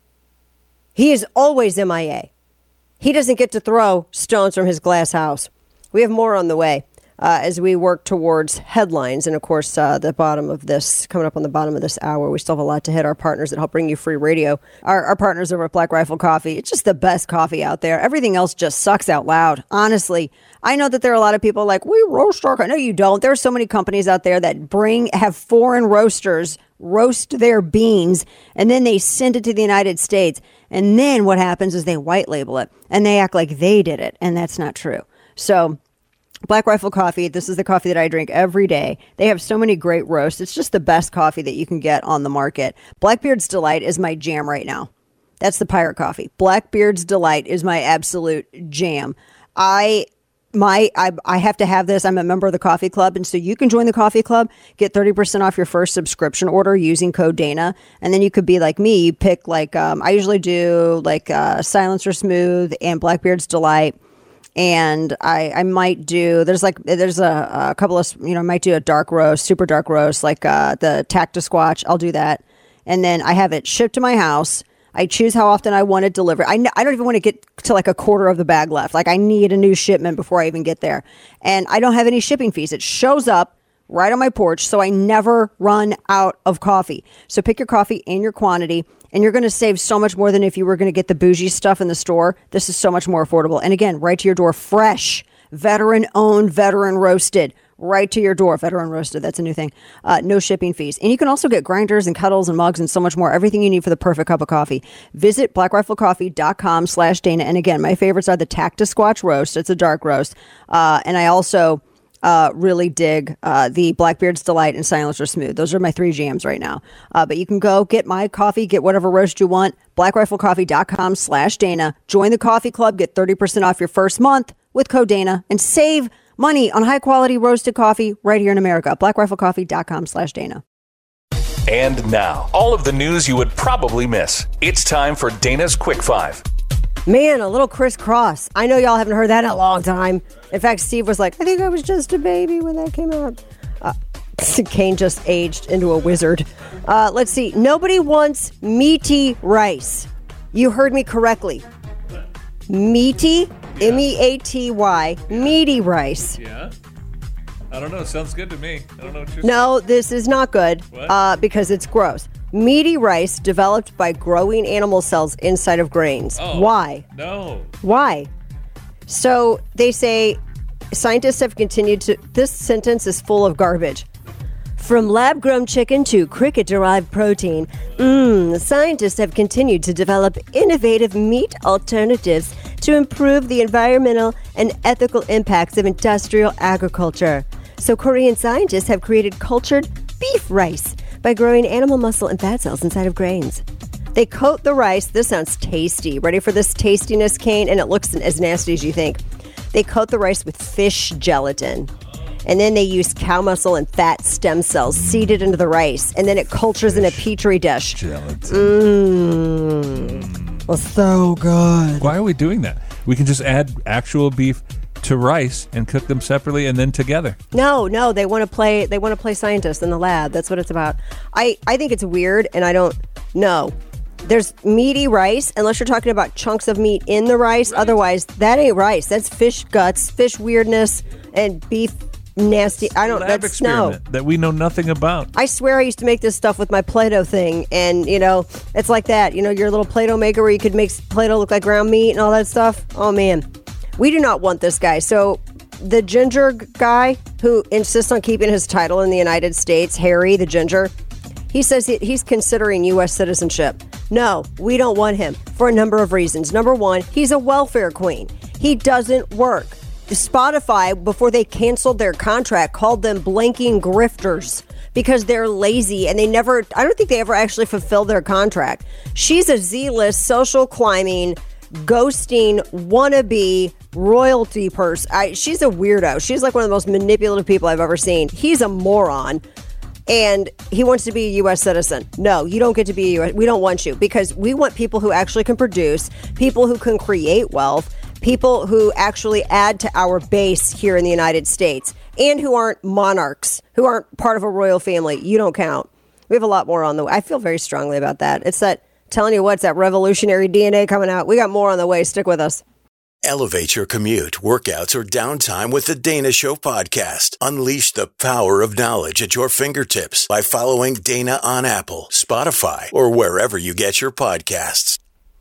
He is always M I A. He doesn't get to throw stones from his glass house. We have more on the way uh, as we work towards headlines. And, of course, uh, the bottom of this, coming up on the bottom of this hour, we still have a lot to hit. Our partners that help bring you free radio, our, our partners over at Black Rifle Coffee. It's just the best coffee out there. Everything else just sucks out loud. Honestly, I know that there are a lot of people like, we roast our... No, you don't. There are so many companies out there that bring, have foreign roasters roast their beans, and then they send it to the United States. And then what happens is they white label it, and they act like they did it, and that's not true. So Black Rifle Coffee, this is the coffee that I drink every day. They have so many great roasts. It's just the best coffee that you can get on the market. Blackbeard's Delight is my jam right now. That's the pirate coffee. Blackbeard's Delight is my absolute jam. I my I, I have to have this. I'm a member of the coffee club, and so you can join the coffee club, get thirty percent off your first subscription order using code Dana, and then you could be like me. You pick like um, I usually do like uh, Silencer Smooth and Blackbeard's Delight. And I, I might do, there's like, there's a, a couple of, you know, I might do a dark roast, super dark roast, like uh, the Tactisquatch. I'll do that. And then I have it shipped to my house. I choose how often I want it delivered. I, I don't even want to get to like a quarter of the bag left. Like I need a new shipment before I even get there. And I don't have any shipping fees. It shows up right on my porch, so I never run out of coffee. So pick your coffee and your quantity, and you're going to save so much more than if you were going to get the bougie stuff in the store. This is so much more affordable. And again, right to your door, fresh, veteran-owned, veteran-roasted, right to your door. Veteran-roasted, that's a new thing. Uh, no shipping fees. And you can also get grinders and kettles and mugs and so much more, everything you need for the perfect cup of coffee. Visit blackriflecoffee.com slash Dana. And again, my favorites are the Tactisquatch roast. It's a dark roast. Uh, and I also... Uh, really dig uh, the Blackbeard's Delight and Silencer Smooth. Those are my three jams right now. Uh, but you can go get my coffee, get whatever roast you want. blackriflecoffee.com slash Dana. Join the coffee club. Get thirty percent off your first month with code Dana and save money on high quality roasted coffee right here in America. blackriflecoffee.com slash Dana. And now, all of the news you would probably miss. It's time for Dana's Quick Five. Man, a little crisscross. I know y'all haven't heard that in a long time. In fact, Steve was like, I think I was just a baby when that came out. Uh, Kane just aged into a wizard. Uh, let's see. Nobody wants meaty rice. You heard me correctly. Meaty, yeah. M E A T Y, meaty rice. Yeah. I don't know. Sounds good to me. I don't know what you're no, saying. This is not good uh, because it's gross. Meaty rice developed by growing animal cells inside of grains. Oh, Why? No. Why? So they say scientists have continued to... This sentence is full of garbage. From lab-grown chicken to cricket-derived protein, mmm, scientists have continued to develop innovative meat alternatives to improve the environmental and ethical impacts of industrial agriculture. So Korean scientists have created cultured beef rice by growing animal muscle and fat cells inside of grains. They coat the rice. This sounds tasty. Ready for this tastiness, Kane? And it looks as nasty as you think. They coat the rice with fish gelatin. And then they use cow muscle and fat stem cells seeded into the rice. And then it cultures in a petri dish. Gelatin. Mmm. Well, so good. Why are we doing that? We can just add actual beef to rice and cook them separately and then together. No, no, they want to play. They want to play scientists in the lab. That's what it's about. I, I think it's weird, and I don't know. There's meaty rice, unless you're talking about chunks of meat in the rice. Right. Otherwise, that ain't rice. That's fish guts, fish weirdness, and beef nasty. I don't. Lab That's experiment no. that we know nothing about. I swear I used to make this stuff with my Play-Doh thing, and you know, it's like that. You know, your little Play-Doh maker where you could make Play-Doh look like ground meat and all that stuff. Oh man, we do not want this guy. So the ginger guy who insists on keeping his title in the United States, Harry the Ginger, he says he, he's considering U S citizenship. No, we don't want him for a number of reasons. Number one, he's a welfare queen. He doesn't work. Spotify, before they canceled their contract, called them blanking grifters because they're lazy and they never, I don't think they ever actually fulfilled their contract. She's a Z-list, social climbing, ghosting, wannabe royalty person. I, she's a weirdo. She's like one of the most manipulative people I've ever seen. He's a moron. And he wants to be a U S citizen. No, you don't get to be a U S. We don't want you because we want people who actually can produce, people who can create wealth, people who actually add to our base here in the United States, and who aren't monarchs, who aren't part of a royal family. You don't count. We have a lot more on the way. I feel very strongly about that. It's that, telling you what, it's that revolutionary D N A coming out. We got more on the way. Stick with us. Elevate your commute, workouts, or downtime with the Dana Show podcast. Unleash the power of knowledge at your fingertips by following Dana on Apple, Spotify, or wherever you get your podcasts.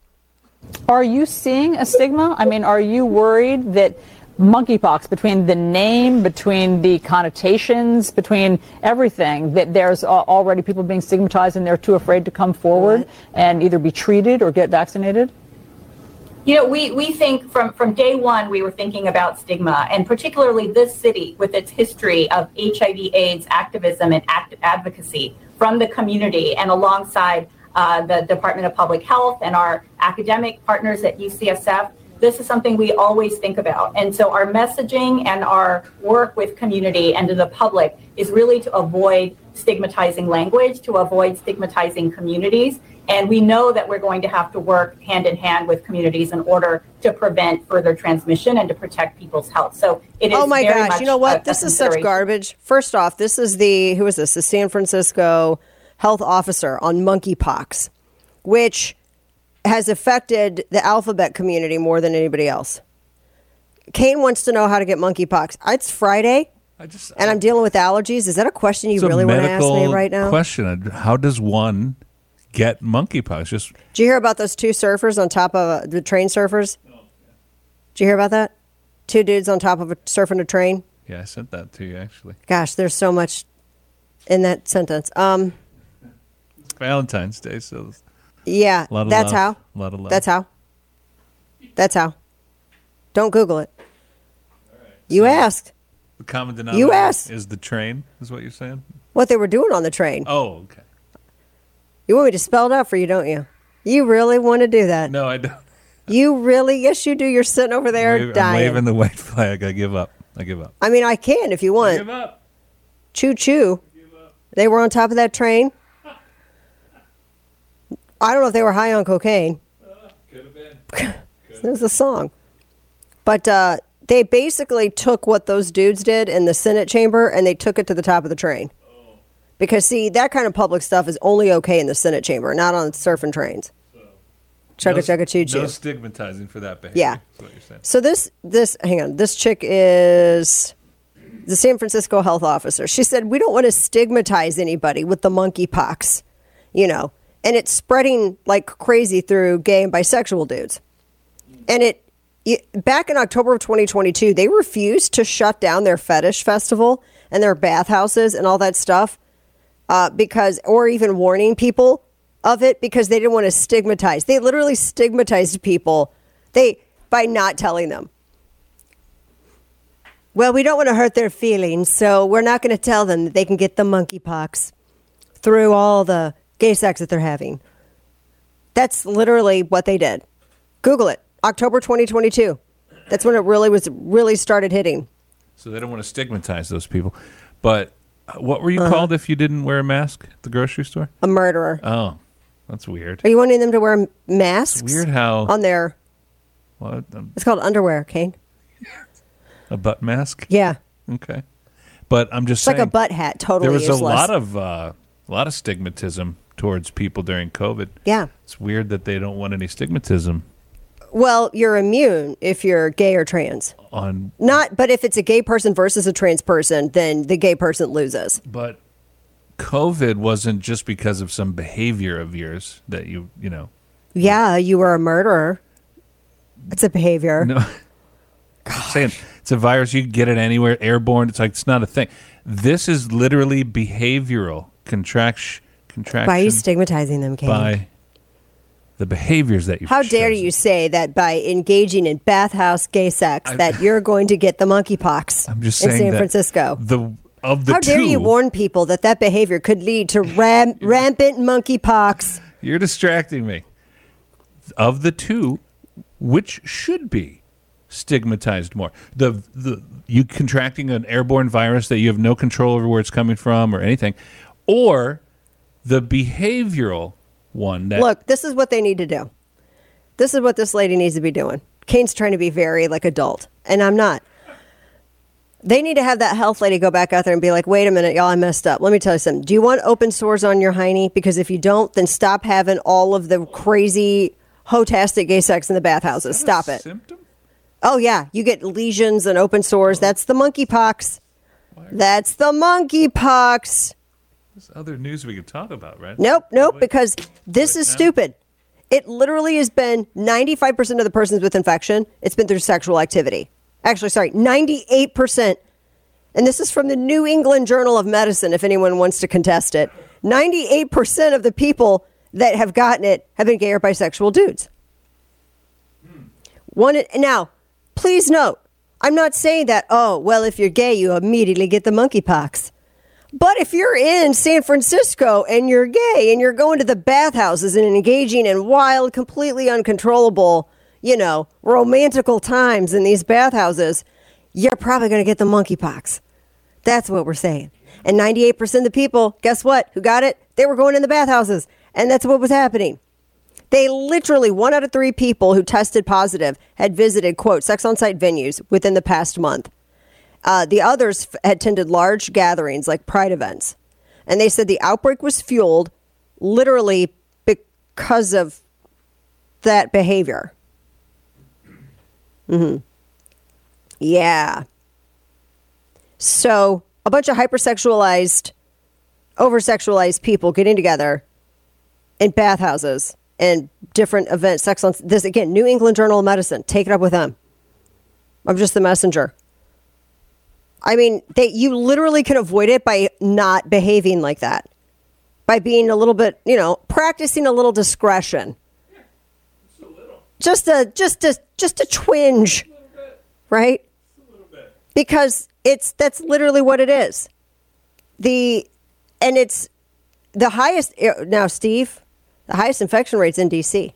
Are you seeing a stigma? I mean, are you worried that monkeypox, between the name, between the connotations, between everything, that there's already people being stigmatized and they're too afraid to come forward and either be treated or get vaccinated? You know, we, we think from, from day one, we were thinking about stigma, and particularly this city with its history of H I V AIDS activism and act- advocacy from the community and alongside uh, the Department of Public Health and our academic partners at U C S F. This is something we always think about. And so our messaging and our work with community and to the public is really to avoid stigmatizing language, to avoid stigmatizing communities. And we know that we're going to have to work hand in hand with communities in order to prevent further transmission and to protect people's health. So it is Oh my very gosh, much you know what? a- a This is such consideration. garbage. First off, this is the, who is this? The San Francisco health officer on monkeypox, which has affected the alphabet community more than anybody else. Kane wants to know how to get monkeypox. It's Friday, I just, and I'm dealing with allergies. Is that a question you It's a really want to ask me medical right now? question. How does one get monkeypox? Just Did you hear about those two surfers on top of a, the train surfers? Did you hear about that? Two dudes on top of a surfing a train? yeah, I sent that to you actually. Gosh, there's so much in that sentence. Um, It's Valentine's Day, so yeah, a lot of that's love. how. A lot of love. That's how. That's how. Don't Google it. You asked The common denominator You asked. is the train, is what you're saying? what they were doing on the train. Oh, okay. You want me to spell it out for you, don't you? You really want to do that? No, I don't. You really? Yes, you do. You're sitting over there Wave- I'm dying. waving the white flag. I give up. I give up. I mean, I can if you want. Give up. Choo choo. They were on top of that train. I don't know if they were high on cocaine. Could have been. There's a song. But uh, they basically took what those dudes did in the Senate chamber and they took it to the top of the train. Because, see, that kind of public stuff is only okay in the Senate chamber, not on surfing trains. Chugga no, chugga choo choo. No stigmatizing for that behavior. Yeah. Is what you're saying. So this, this, hang on, this chick is the San Francisco health officer. She said, we don't want to stigmatize anybody with the monkeypox, you know, and it's spreading like crazy through gay and bisexual dudes. And it, it back in October of twenty twenty-two, they refused to shut down their fetish festival and their bathhouses and all that stuff uh, because, or even warning people of it because they didn't want to stigmatize. They literally stigmatized people they by not telling them. Well, we don't want to hurt their feelings, so we're not going to tell them that they can get the monkeypox through all the gay sex that they're having. That's literally what they did. Google it. October twenty twenty-two. That's when it really was really started hitting. So they don't want to stigmatize those people. But what were you Uh-huh. called if you didn't wear a mask at the grocery store? A murderer. Oh, that's weird. Are you wanting them to wear masks? It's weird how on their. What? Um, It's called underwear, Kane. a butt mask? Yeah. Okay. But I'm just It's saying. like a butt hat. Totally There was useless. a lot of uh, a lot of stigmatism towards people during COVID. Yeah. It's weird that they don't want any stigmatism Well, you're immune if you're gay or trans. on. Not, but if it's a gay person versus a trans person, then the gay person loses. But COVID wasn't just because of some behavior of yours that you you know. Yeah, you were a murderer. It's a behavior. No. I'm saying it's a virus. You can get it anywhere, airborne. It's like it's not a thing. This is literally behavioral contraction. Contraction. Why are you stigmatizing them, Kane? By the behaviors that you. How dare you say that by engaging in bathhouse gay sex that you're going to get the monkeypox I'm just in saying San that Francisco? The of the How two. dare you warn people that that behavior could lead to ram- rampant monkeypox? You're distracting me. Of the two, which should be stigmatized more? The the you contracting an airborne virus that you have no control over where it's coming from or anything, or the behavioral one that Look, this is what they need to do. This is what this lady needs to be doing. Kane's trying to be very like adult, and I'm not. They need to have that health lady go back out there and be like, wait a minute, y'all, I messed up. Let me tell you something. Do you want open sores on your hiney? Because if you don't, then stop having all of the crazy hotastic gay sex in the bathhouses. Stop it. Symptom? Oh, yeah. You get lesions and open sores. That's the monkeypox. That's the monkeypox. There's other news we could talk about, right? Nope, nope, because this is stupid. It literally has been ninety-five percent of the persons with infection, it's been through sexual activity. Actually, sorry, ninety-eight percent. And this is from the New England Journal of Medicine, if anyone wants to contest it. ninety-eight percent of the people that have gotten it have been gay or bisexual dudes. One now, please note, I'm not saying that, oh, well, if you're gay, you immediately get the monkeypox. But if you're in San Francisco and you're gay and you're going to the bathhouses and engaging in wild, completely uncontrollable, you know, romantical times in these bathhouses, you're probably going to get the monkeypox. That's what we're saying. And ninety-eight percent of the people, guess what, who got it? They were going in the bathhouses. And that's what was happening. They literally, one out of three people who tested positive had visited, quote, sex on-site venues within the past month. Uh, the others f- had attended large gatherings like pride events. And they said the outbreak was fueled literally because of that behavior. Mm-hmm. Yeah. So a bunch of hypersexualized, oversexualized people getting together in bathhouses and different events. Sex on this again, New England Journal of Medicine. Take it up with them. I'm just the messenger. I mean, they you literally can avoid it by not behaving like that. By being a little bit, you know, practicing a little discretion. Just a just a just a twinge. Right? Because it's that's literally what it is. The and it's the highest now, Steve, the highest infection rates in D C.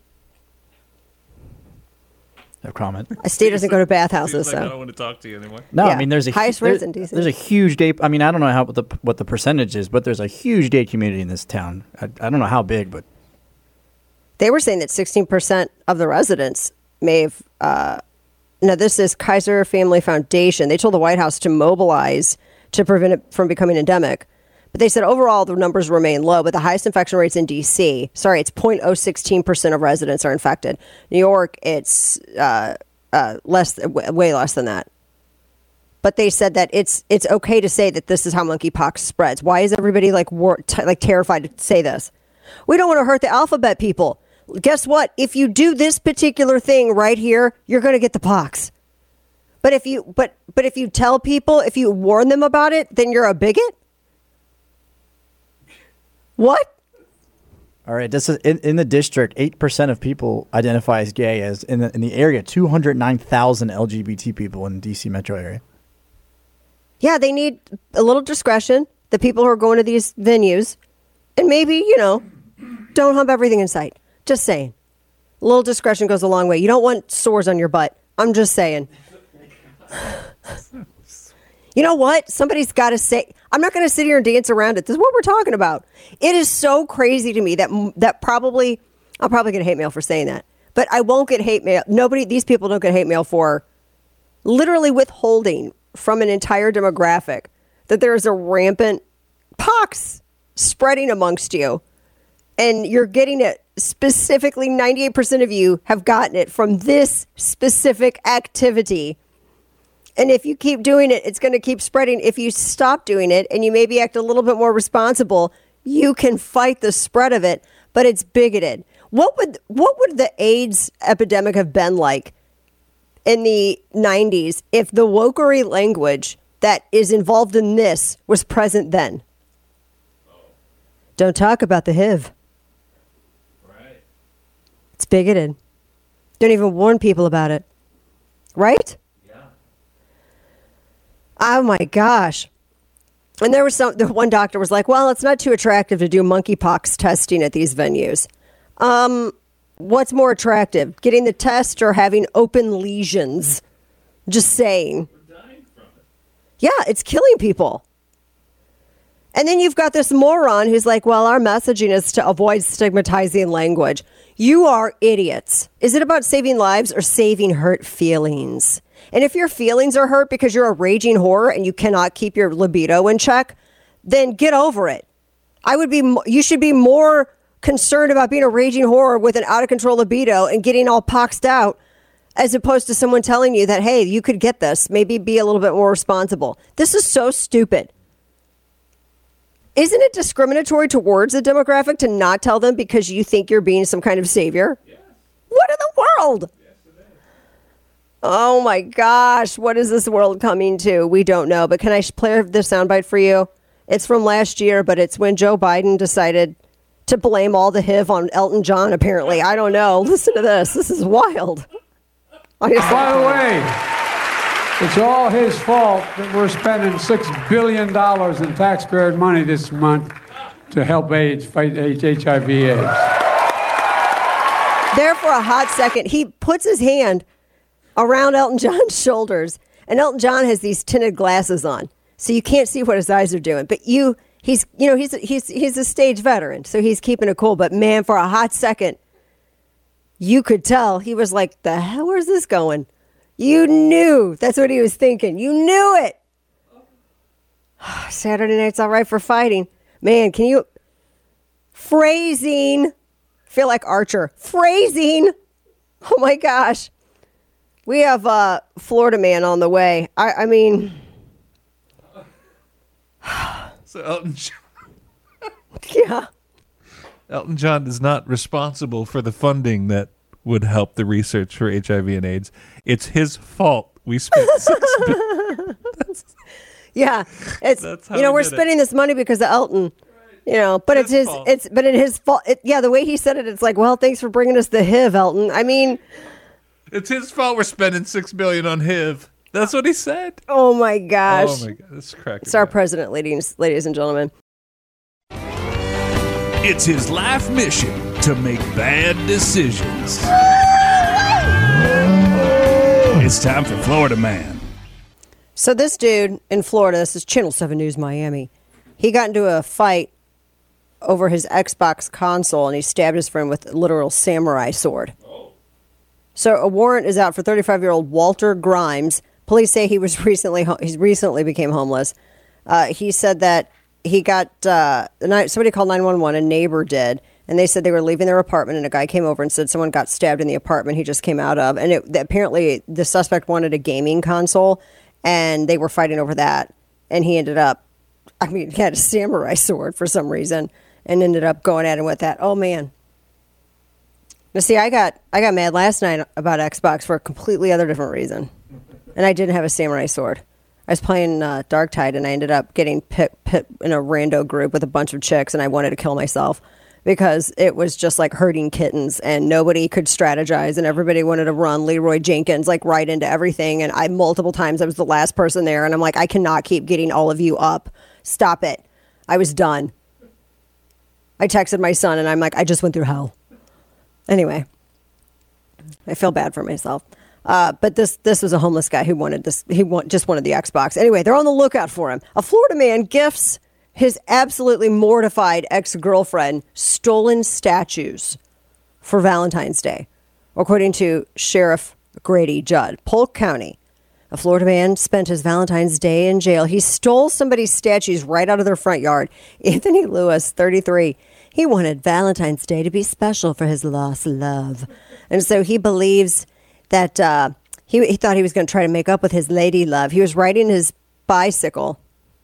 No comment. A state doesn't go to bathhouses, Seems like so I don't want to talk to you anymore. No, Yeah. I mean there's a hu- Highest there- rates in D C. There's a huge gay. I mean, I don't know how what the what the percentage is, but there's a huge gay community in this town. I, I don't know how big, but they were saying that sixteen percent of the residents may have. Uh, now, this is Kaiser Family Foundation. They told the White House to mobilize to prevent it from becoming endemic. But they said overall the numbers remain low, but the highest infection rates in D C, sorry, it's zero point zero one six percent of residents are infected. New York, it's uh, uh, less, w- way less than that. But they said that it's it's okay to say that this is how monkeypox spreads. Why is everybody like war, t- like terrified to say this? We don't want to hurt the alphabet people. Guess what? If you do this particular thing right here, you're going to get the pox. But if you but but if you tell people, if you warn them about it, then you're a bigot? What? all right. This is in, in the district. Eight percent of people identify as gay. As in the in the area, two hundred nine thousand L G B T people in the D C metro area. Yeah, they need a little discretion. The people who are going to these venues, and maybe, you know, don't hump everything in sight. Just saying. A little discretion goes a long way. You don't want sores on your butt. I'm just saying. You know what? Somebody's got to say, I'm not going to sit here and dance around it. This is what we're talking about. It is so crazy to me that that probably, I'll probably get hate mail for saying that, but I won't get hate mail. Nobody, these people don't get hate mail for literally withholding from an entire demographic that there is a rampant pox spreading amongst you. And you're getting it specifically, ninety-eight percent of you have gotten it from this specific activity. And if you keep doing it, it's going to keep spreading. If you stop doing it and you maybe act a little bit more responsible, you can fight the spread of it, but it's bigoted. What would what would the AIDS epidemic have been like in the nineties if the wokery language that is involved in this was present then? Don't talk about the H I V. Right. It's bigoted. Don't even warn people about it. Right? Oh my gosh. And there was some, the one doctor was like, well, it's not too attractive to do monkeypox testing at these venues. Um, what's more attractive, getting the test or having open lesions? Just saying. We're dying from it. Yeah, it's killing people. And then you've got this moron who's like, well, our messaging is to avoid stigmatizing language. You are idiots. Is it about saving lives or saving hurt feelings? And if your feelings are hurt because you're a raging whore and you cannot keep your libido in check, then get over it. I would be, you should be more concerned about being a raging whore with an out of control libido and getting all poxed out as opposed to someone telling you that, hey, you could get this. Maybe be a little bit more responsible. This is so stupid. Isn't it discriminatory towards the demographic to not tell them because you think you're being some kind of savior? Yes. What in the world? Oh my gosh, what is this world coming to? We don't know, but can I play the soundbite for you? It's from last year, but it's when Joe Biden decided to blame all the H I V on Elton John, apparently. I don't know. Listen to this. This is wild. By the way, it's all his fault that we're spending six billion dollars in taxpayer money this month to help AIDS, fight H I V AIDS. There for a hot second, he puts his hand around Elton John's shoulders, and Elton John has these tinted glasses on, so you can't see what his eyes are doing. But you, he's, you know, he's he's he's a stage veteran, so he's keeping it cool. But man, for a hot second, you could tell he was like, "The hell, where's this going?" You knew that's what he was thinking. You knew it. Saturday night's all right for fighting, man. Can you phrasing? Feel like Archer phrasing. Oh my gosh. We have uh, Florida man on the way. I, I mean... So Elton John... yeah. Elton John is not responsible for the funding that would help the research for H I V and AIDS. It's his fault we spent six billion dollars. Yeah. It's, That's how you know, we we're did it. spending this money because of Elton. You know, but His it's his, fault. it's, but in his fault. It, yeah, the way he said it, it's like, well, thanks for bringing us the H I V, Elton. I mean... It's his fault we're spending six billion dollars on H I V. That's what he said. Oh my gosh. Oh my god, this is cracking. It's our president, ladies, ladies and gentlemen. It's his life mission to make bad decisions. It's time for Florida Man. So this dude in Florida, this is Channel seven News Miami, he got into a fight over his Xbox console and he stabbed his friend with a literal samurai sword. So a warrant is out for thirty-five-year-old Walter Grimes. Police say he was recently ho- he's recently became homeless. Uh, he said that he got uh, somebody called nine one one. A neighbor did, and they said they were leaving their apartment, and a guy came over and said someone got stabbed in the apartment he just came out of. And it, apparently, the suspect wanted a gaming console, and they were fighting over that. And he ended up, I mean, he had a samurai sword for some reason, and ended up going at him with that. Oh man. Now, see, I got I got mad last night about Xbox for a completely other different reason. And I didn't have a samurai sword. I was playing uh, Darktide, and I ended up getting pit, pit in a rando group with a bunch of chicks, and I wanted to kill myself because it was just like herding kittens, and nobody could strategize, and everybody wanted to run Leroy Jenkins like right into everything. And I multiple times I was the last person there, and I'm like, I cannot keep getting all of you up. Stop it. I was done. I texted my son, and I'm like, I just went through hell. Anyway, I feel bad for myself. Uh, but this this was a homeless guy who wanted this. He want, just wanted the Xbox. Anyway, they're on the lookout for him. A Florida man gifts his absolutely mortified ex-girlfriend stolen statues for Valentine's Day, according to Sheriff Grady Judd. Polk County. A Florida man spent his Valentine's Day in jail. He stole somebody's statues right out of their front yard. Anthony Lewis, thirty-three. He wanted Valentine's Day to be special for his lost love. And so he believes that uh, he, he thought he was going to try to make up with his lady love. He was riding his bicycle,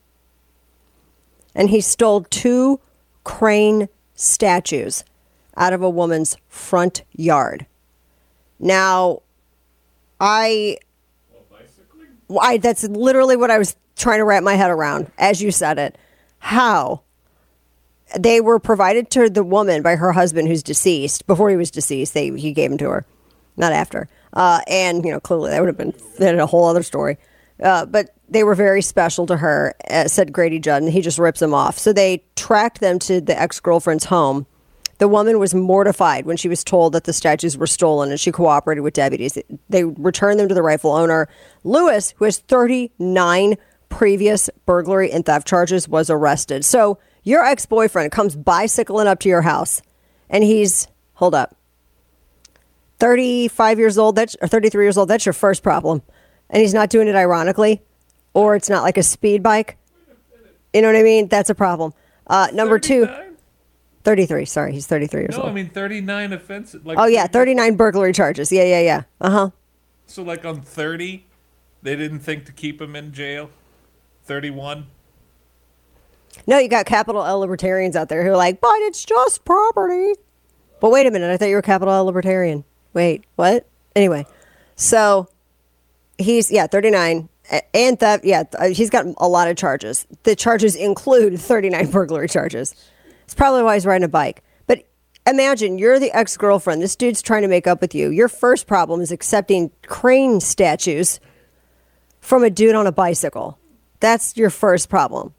and he stole two crane statues out of a woman's front yard. Now, I, I that's literally what I was trying to wrap my head around as you said it. How? They were provided to the woman by her husband, who's deceased. Before he was deceased, they he gave them to her, not after. Uh, and, you know, clearly that would have been that a whole other story. Uh, but they were very special to her, uh, said Grady Judd, and he just rips them off. So they tracked them to the ex-girlfriend's home. The woman was mortified when she was told that the statues were stolen, and she cooperated with deputies. They returned them to the rightful owner. Lewis, who has thirty-nine previous burglary and theft charges, was arrested. So your ex-boyfriend comes bicycling up to your house, and he's, hold up, thirty-five years old, that's, or thirty-three years old, that's your first problem. And he's not doing it ironically, or it's not like a speed bike. You know what I mean? That's a problem. Uh, number two, thirty-three, sorry, he's thirty-three years No, old. I mean thirty-nine offenses. Like oh, yeah, thirty-nine burglary charges. Yeah, yeah, yeah. Uh-huh. So like on thirty, they didn't think to keep him in jail? thirty-one? No, you got capital L libertarians out there who are like, but it's just property. But wait a minute, I thought you were capital L libertarian. Wait, what? Anyway, so he's, yeah, thirty-nine. And theft, yeah, he's got a lot of charges. The charges include thirty-nine burglary charges. It's probably why he's riding a bike. But imagine you're the ex-girlfriend. This dude's trying to make up with you. Your first problem is accepting crane statues from a dude on a bicycle. That's your first problem.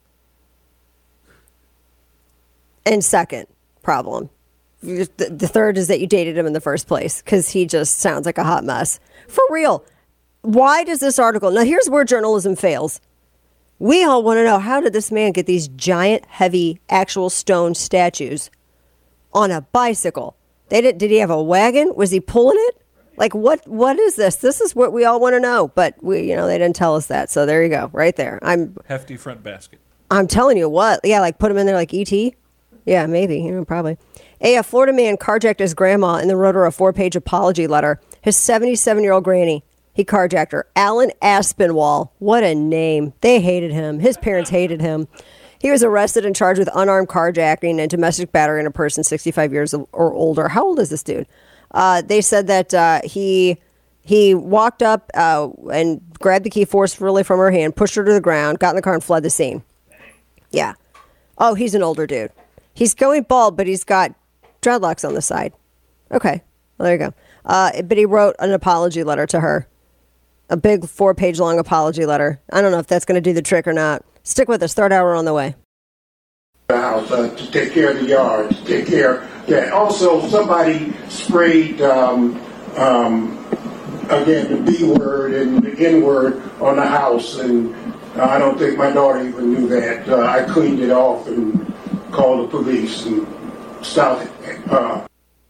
And second problem, the, the third is that you dated him in the first place because he just sounds like a hot mess. For real. Why does this article... Now, here's where journalism fails. We all want to know, how did this man get these giant, heavy, actual stone statues on a bicycle? They did, did he have a wagon? Was he pulling it? Like, what? What is this? This is what we all want to know. But, we, you know, they didn't tell us that. So there you go, right there. I'm Hefty front basket. I'm telling you what. Yeah, like put him in there like E T Yeah, maybe. You know, probably. A, a Florida man carjacked his grandma and then wrote her a four-page apology letter. His seventy-seven-year-old granny. He carjacked her. Alan Aspinwall. What a name. They hated him. His parents hated him. He was arrested and charged with unarmed carjacking and domestic battery on a person sixty-five years or older. How old is this dude? Uh, they said that uh, he he walked up uh, and grabbed the key forcefully from her hand, pushed her to the ground, got in the car and fled the scene. Yeah. Oh, he's an older dude. He's going bald, but he's got dreadlocks on the side. Okay. Well, there you go. Uh, but he wrote an apology letter to her. A big four-page long apology letter. I don't know if that's going to do the trick or not. Stick with us. Third hour on the way. The house uh, to take care of the yard, to take care of that. Also, somebody sprayed, um, um, again, the B word and the N word on the house, and uh, I don't think my daughter even knew that. Uh, I cleaned it off and called the police and stopped it. Uh,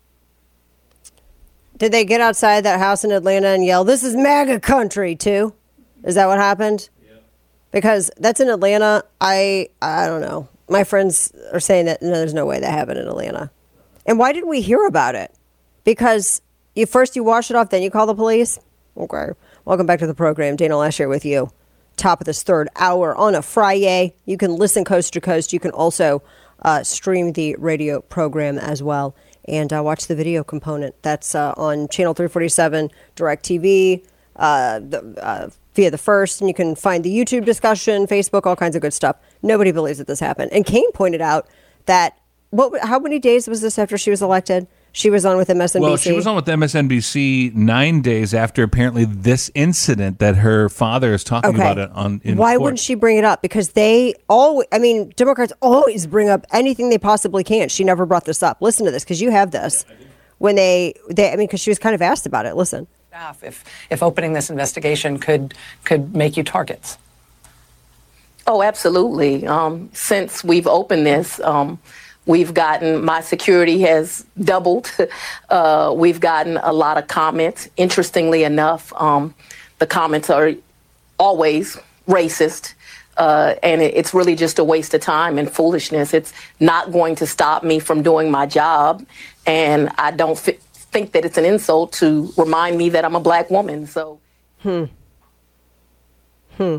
Did they get outside that house in Atlanta and yell, "This is MAGA country," too? Is that what happened? Yeah. Because that's in Atlanta. I I don't know. My friends are saying that no, there's no way that happened in Atlanta. And why didn't we hear about it? Because you first you wash it off, then you call the police? Okay. Welcome back to the program. Dana Lasher with you. Top of this third hour on a Friday. You can listen coast to coast. You can also uh, stream the radio program as well. And uh, watch the video component. That's uh, on Channel three forty-seven, DirecTV, uh, the, uh, via the First. And you can find the YouTube discussion, Facebook, all kinds of good stuff. Nobody believes that this happened. And Kane pointed out that, what? how many days was this after she was elected? She was on with M S N B C. Well, she was on with M S N B C nine days after apparently this incident that her father is talking Okay. about it on. In Why court. wouldn't she bring it up? Because they always, I mean, Democrats always bring up anything they possibly can. She never brought this up. Listen to this, because you have this. when they, they I mean, because she was kind of asked about it. Listen. If, if opening this investigation could could make you targets. Oh, absolutely. Um, since we've opened this, um, we've gotten, my security has doubled. Uh, we've gotten a lot of comments. Interestingly enough, um, the comments are always racist. Uh, and it, it's really just a waste of time and foolishness. It's not going to stop me from doing my job. And I don't fi- think that it's an insult to remind me that I'm a black woman. So, hmm. Hmm.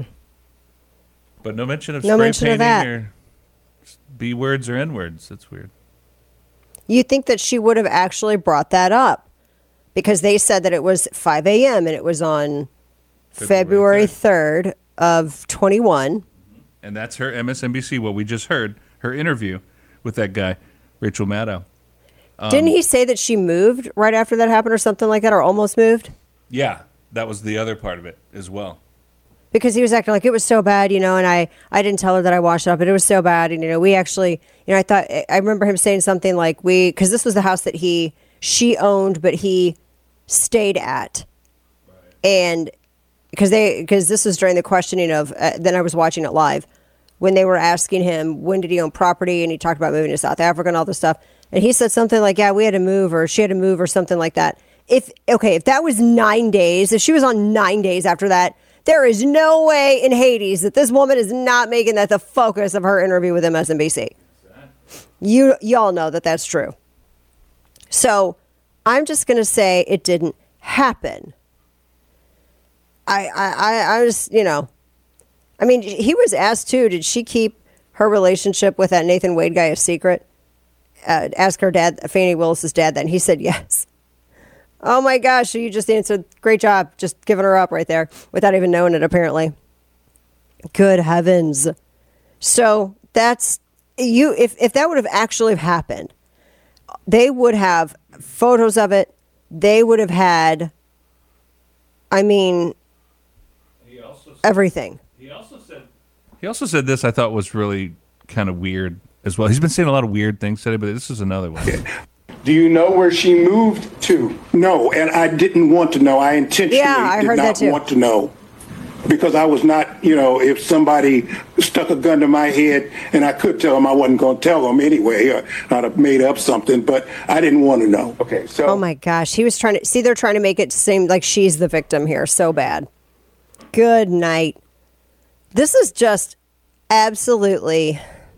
But no mention of No spray mention of painting that. or B words or N words. That's weird. You think that she would have actually brought that up because they said that it was five a.m. and it was on February third of twenty-one. And that's her M S N B C, what we just heard, her interview with that guy, Rachel Maddow. Um, Didn't he say that she moved right after that happened or something like that, or almost moved? Yeah, that was the other part of it as well. Because he was acting like it was so bad, you know, and I, I didn't tell her that I washed it up, but it was so bad. And, you know, we actually, you know, I thought, I remember him saying something like we, because this was the house that he, she owned, but he stayed at. Right. And because they, because this was during the questioning of, uh, then I was watching it live, when they were asking him, when did he own property? And he talked about moving to South Africa and all this stuff. And he said something like, yeah, we had to move, or she had to move, or something like that. If, okay, if that was nine days, if she was on nine days after that, there is no way in Hades that this woman is not making that the focus of her interview with M S N B C. You, y'all know that that's true. So I'm just going to say it didn't happen. I, I, I, I just, you know, I mean, he was asked too, did she keep her relationship with that Nathan Wade guy a secret? Uh, ask her dad, Fani Willis's dad, that, and he said yes. Oh my gosh, you just answered. Great job. Just giving her up right there without even knowing it, apparently. Good heavens. So that's you. If, if that would have actually happened, they would have photos of it. They would have had, I mean, he also said, everything. He also said, he also said this I thought was really kind of weird as well. He's been saying a lot of weird things today, but this is another one. Do you know where she moved to? No, and I didn't want to know. I intentionally Yeah, I did heard that not too. want to know. Because I was not, you know, if somebody stuck a gun to my head and I could tell them, I wasn't going to tell them anyway. Or I'd have made up something, but I didn't want to know. Okay, so. Oh my gosh. He was trying to see, they're trying to make it seem like she's the victim here. So bad. Good night. This is just absolutely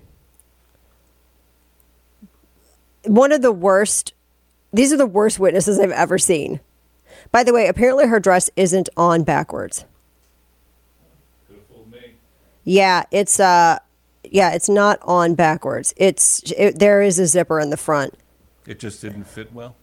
one of the worst. These are the worst witnesses I've ever seen. By the way, apparently her dress isn't on backwards. Yeah, it's uh, yeah, it's not on backwards. It's it, there is a zipper in the front. It just didn't fit well.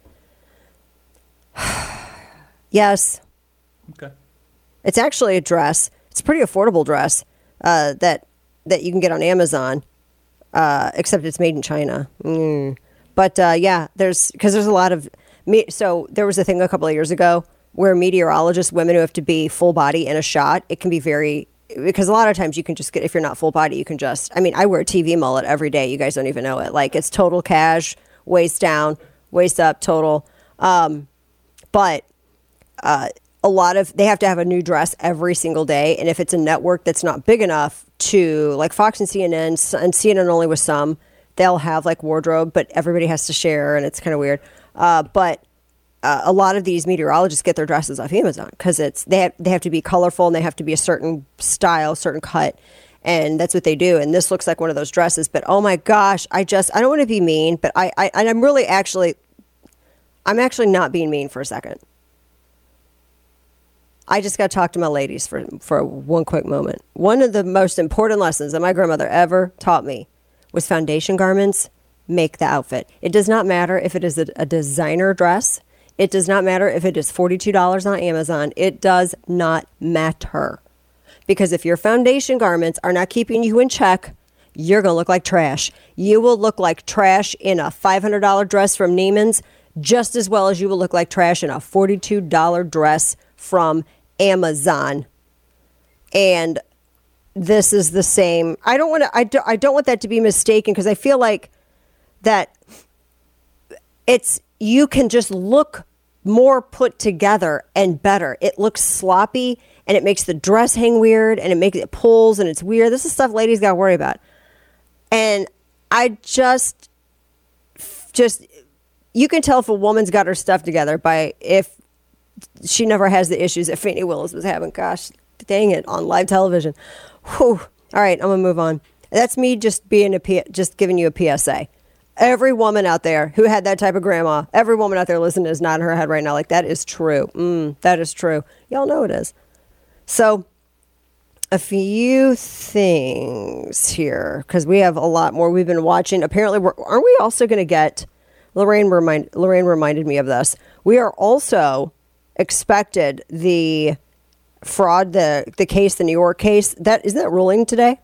Yes. Okay. It's actually a dress. It's a pretty affordable dress uh, that that you can get on Amazon, uh, except it's made in China. Mm. But uh, yeah, there's because there's a lot of me. So there was a thing a couple of years ago where meteorologists, women who have to be full body in a shot, it can be very. Because a lot of times you can just get, if you're not full body, you can just, I mean, I wear a T V mullet every day. You guys don't even know it. Like, it's total cash, waist down, waist up, total. Um, but uh, a lot of, they have to have a new dress every single day. And if it's a network that's not big enough to, like Fox and C N N, and C N N only with some, they'll have like wardrobe, but everybody has to share, and it's kind of weird. Uh, but Uh, a lot of these meteorologists get their dresses off Amazon because it's they have, they have to be colorful and they have to be a certain style, certain cut, and that's what they do. And this looks like one of those dresses. But oh my gosh, I just I don't want to be mean, but I, I and I'm really actually I'm actually not being mean for a second. I just got to talk to my ladies for for one quick moment. One of the most important lessons that my grandmother ever taught me was foundation garments make the outfit. It does not matter if it is a, a designer dress. It does not matter if it is forty-two dollars on Amazon. It does not matter. Because if your foundation garments are not keeping you in check, you're going to look like trash. You will look like trash in a five hundred dollars dress from Neiman's just as well as you will look like trash in a forty-two dollars dress from Amazon. And this is the same. I don't want to, I don't, I don't want that to be mistaken because I feel like that it's, you can just look more put together and better. It looks sloppy and it makes the dress hang weird and it makes it pulls and it's weird. This is stuff ladies got to worry about. And I just, just, you can tell if a woman's got her stuff together by if she never has the issues that Fani Willis was having. Gosh, dang it, on live television. Whew. All right, I'm going to move on. That's me just being a, P- just giving you a P S A. Every woman out there who had that type of grandma, every woman out there listening is nodding her head right now like, that is true. Mm, that is true. Y'all know it is. So a few things here, because we have a lot more we've been watching. Apparently, we're, aren't we also going to get, Lorraine, remind, Lorraine reminded me of this. We are also expected the fraud, the, the case, the New York case, that isn't that ruling today?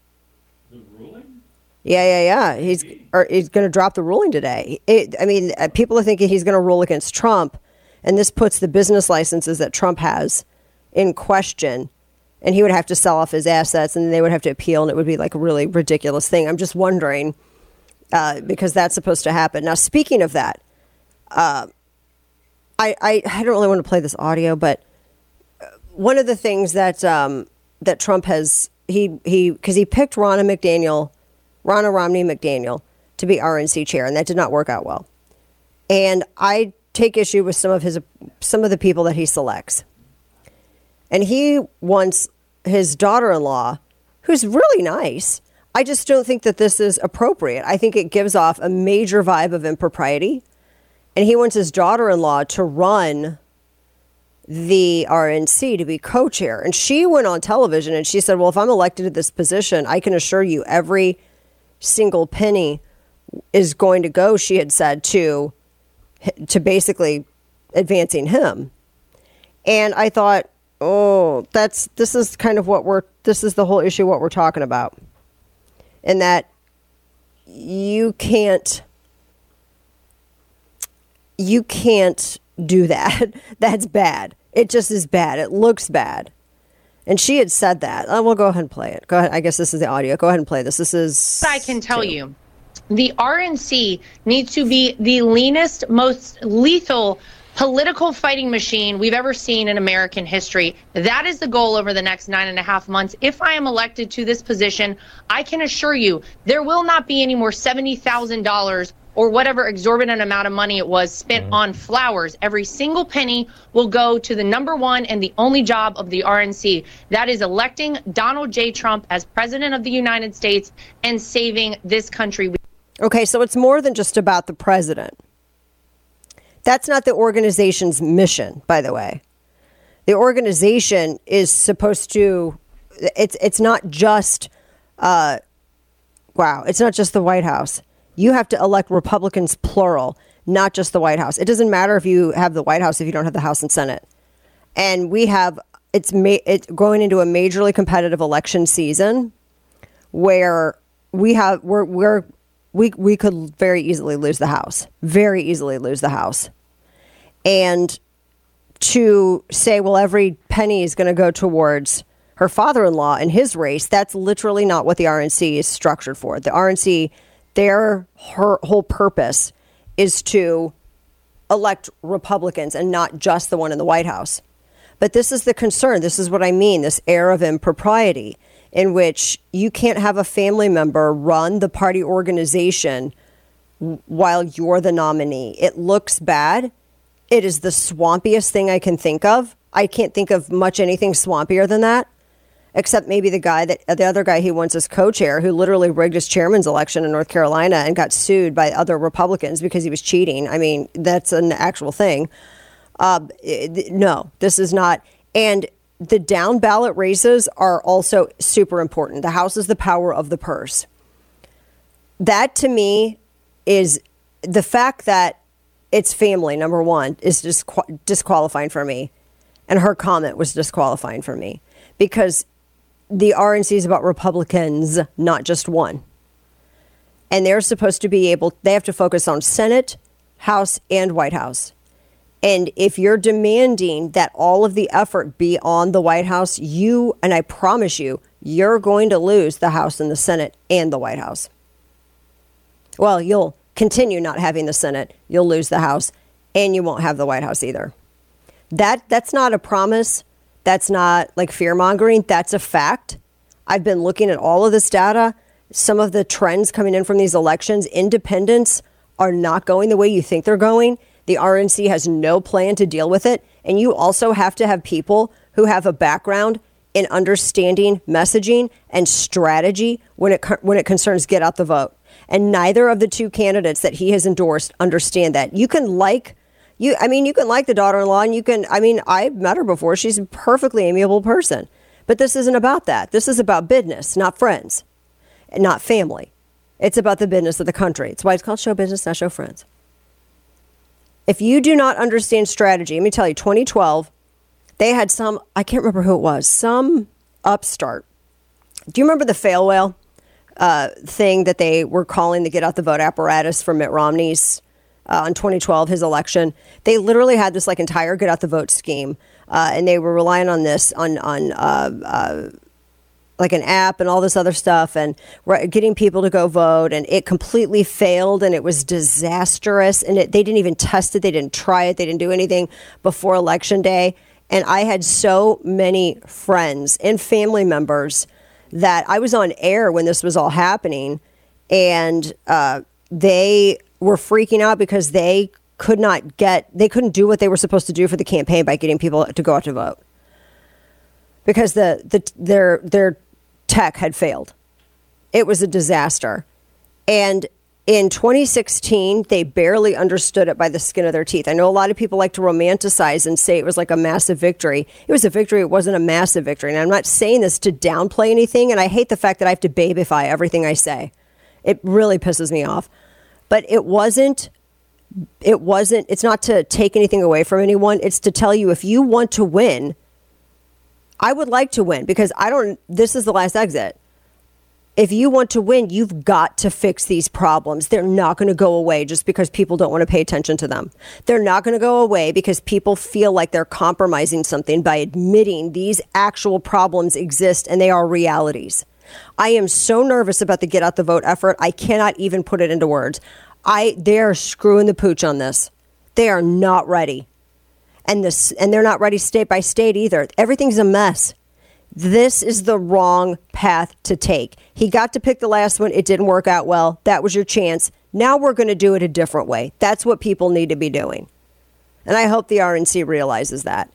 Yeah, yeah, yeah. He's or he's going to drop the ruling today. It, I mean, uh, people are thinking he's going to rule against Trump, and this puts the business licenses that Trump has in question, and he would have to sell off his assets, and they would have to appeal, and it would be like a really ridiculous thing. I'm just wondering, uh, because that's supposed to happen. Now, speaking of that, uh, I, I I don't really want to play this audio, but one of the things that um, that Trump has he he because he picked Ronna McDaniel. Ronna Romney McDaniel to be R N C chair, and that did not work out well. And I take issue with some of his some of the people that he selects. And he wants his daughter-in-law, who's really nice. I just don't think that this is appropriate. I think it gives off a major vibe of impropriety. And he wants his daughter-in-law to run the R N C, to be co-chair. And she went on television and she said, well, if I'm elected to this position, I can assure you every single penny is going to go, she had said, to to basically advancing him. And I thought, oh, that's this is kind of what we're this is the whole issue what we're talking about. And that you can't you can't do that. That's bad. It just is bad. It looks bad. And she had said that. Oh, we'll go ahead and play it. Go ahead. I guess this is the audio. Go ahead and play this. This is... I can tell you, the R N C needs to be the leanest, most lethal political fighting machine we've ever seen in American history. That is the goal over the next nine and a half months. If I am elected to this position, I can assure you there will not be any more seventy thousand dollars or whatever exorbitant amount of money it was spent mm-hmm. on flowers. Every single penny will go to the number one and the only job of the R N C. That is electing Donald J. Trump as president of the United States and saving this country. Okay, so it's more than just about the president. That's not the organization's mission, by the way. The organization is supposed to, it's it's not just, uh, wow, it's not just the White House. You have to elect Republicans, plural, not just the White House. It doesn't matter if you have the White House if you don't have the House and Senate. And we have, it's, ma- it's going into a majorly competitive election season where we have, we're, we're, we, we could very easily lose the House, very easily lose the House. And to say, well, every penny is going to go towards her father-in-law and his race, that's literally not what the R N C is structured for. The R N C, their her whole purpose is to elect Republicans and not just the one in the White House. But this is the concern. This is what I mean, this air of impropriety in which you can't have a family member run the party organization while you're the nominee. It looks bad. It is the swampiest thing I can think of. I can't think of much anything swampier than that. Except maybe the guy that the other guy he wants as co-chair, who literally rigged his chairman's election in North Carolina and got sued by other Republicans because he was cheating. I mean, that's an actual thing. Uh, no, this is not. And the down ballot races are also super important. The House is the power of the purse. That to me is the fact that it's family, number one, is just disqual- disqualifying for me. And her comment was disqualifying for me because the R N C is about Republicans, not just one. And they're supposed to be able, they have to focus on Senate, House, and White House. And if you're demanding that all of the effort be on the White House, you, and I promise you, you're going to lose the House and the Senate and the White House. Well, you'll continue not having the Senate, you'll lose the House, and you won't have the White House either. That that's not a promise. That's not like fear mongering. That's a fact. I've been looking at all of this data. Some of the trends coming in from these elections, independents are not going the way you think they're going. The R N C has no plan to deal with it. And you also have to have people who have a background in understanding messaging and strategy when it when it concerns get out the vote. And neither of the two candidates that he has endorsed understand that. You can like you. I mean, you can like the daughter-in-law, and you can. I mean, I've met her before. She's a perfectly amiable person. But this isn't about that. This is about business, not friends, and not family. It's about the business of the country. It's why it's called show business, not show friends. If you do not understand strategy, let me tell you, twenty twelve, they had some, I can't remember who it was, some upstart. Do you remember the fail whale uh, thing that they were calling the get out the vote apparatus for Mitt Romney's uh, on twenty twelve, his election? They literally had this like entire get out the vote scheme, uh, and they were relying on this, on, on uh, uh, like an app and all this other stuff, and getting people to go vote, and it completely failed, and it was disastrous, and it, they didn't even test it, they didn't try it, they didn't do anything before Election Day. And I had so many friends and family members that I was on air when this was all happening, and uh, they were freaking out because they could not get, they couldn't do what they were supposed to do for the campaign by getting people to go out to vote because the, the their their tech had failed. It was a disaster. And in twenty sixteen, they barely understood it by the skin of their teeth. I know a lot of people like to romanticize and say it was like a massive victory. It was a victory. It wasn't a massive victory. And I'm not saying this to downplay anything. And I hate the fact that I have to babyify everything I say. It really pisses me off. But it wasn't, it wasn't, it's not to take anything away from anyone. It's to tell you, if you want to win, I would like to win because I don't, this is the last exit. If you want to win, you've got to fix these problems. They're not going to go away just because people don't want to pay attention to them. They're not going to go away because people feel like they're compromising something by admitting these actual problems exist and they are realities. I am so nervous about the get out the vote effort. I cannot even put it into words. I, they're screwing the pooch on this. They are not ready. And this, and they're not ready state by state either. Everything's a mess. This is the wrong path to take. He got to pick the last one. It didn't work out well. That was your chance. Now we're going to do it a different way. That's what people need to be doing. And I hope the R N C realizes that.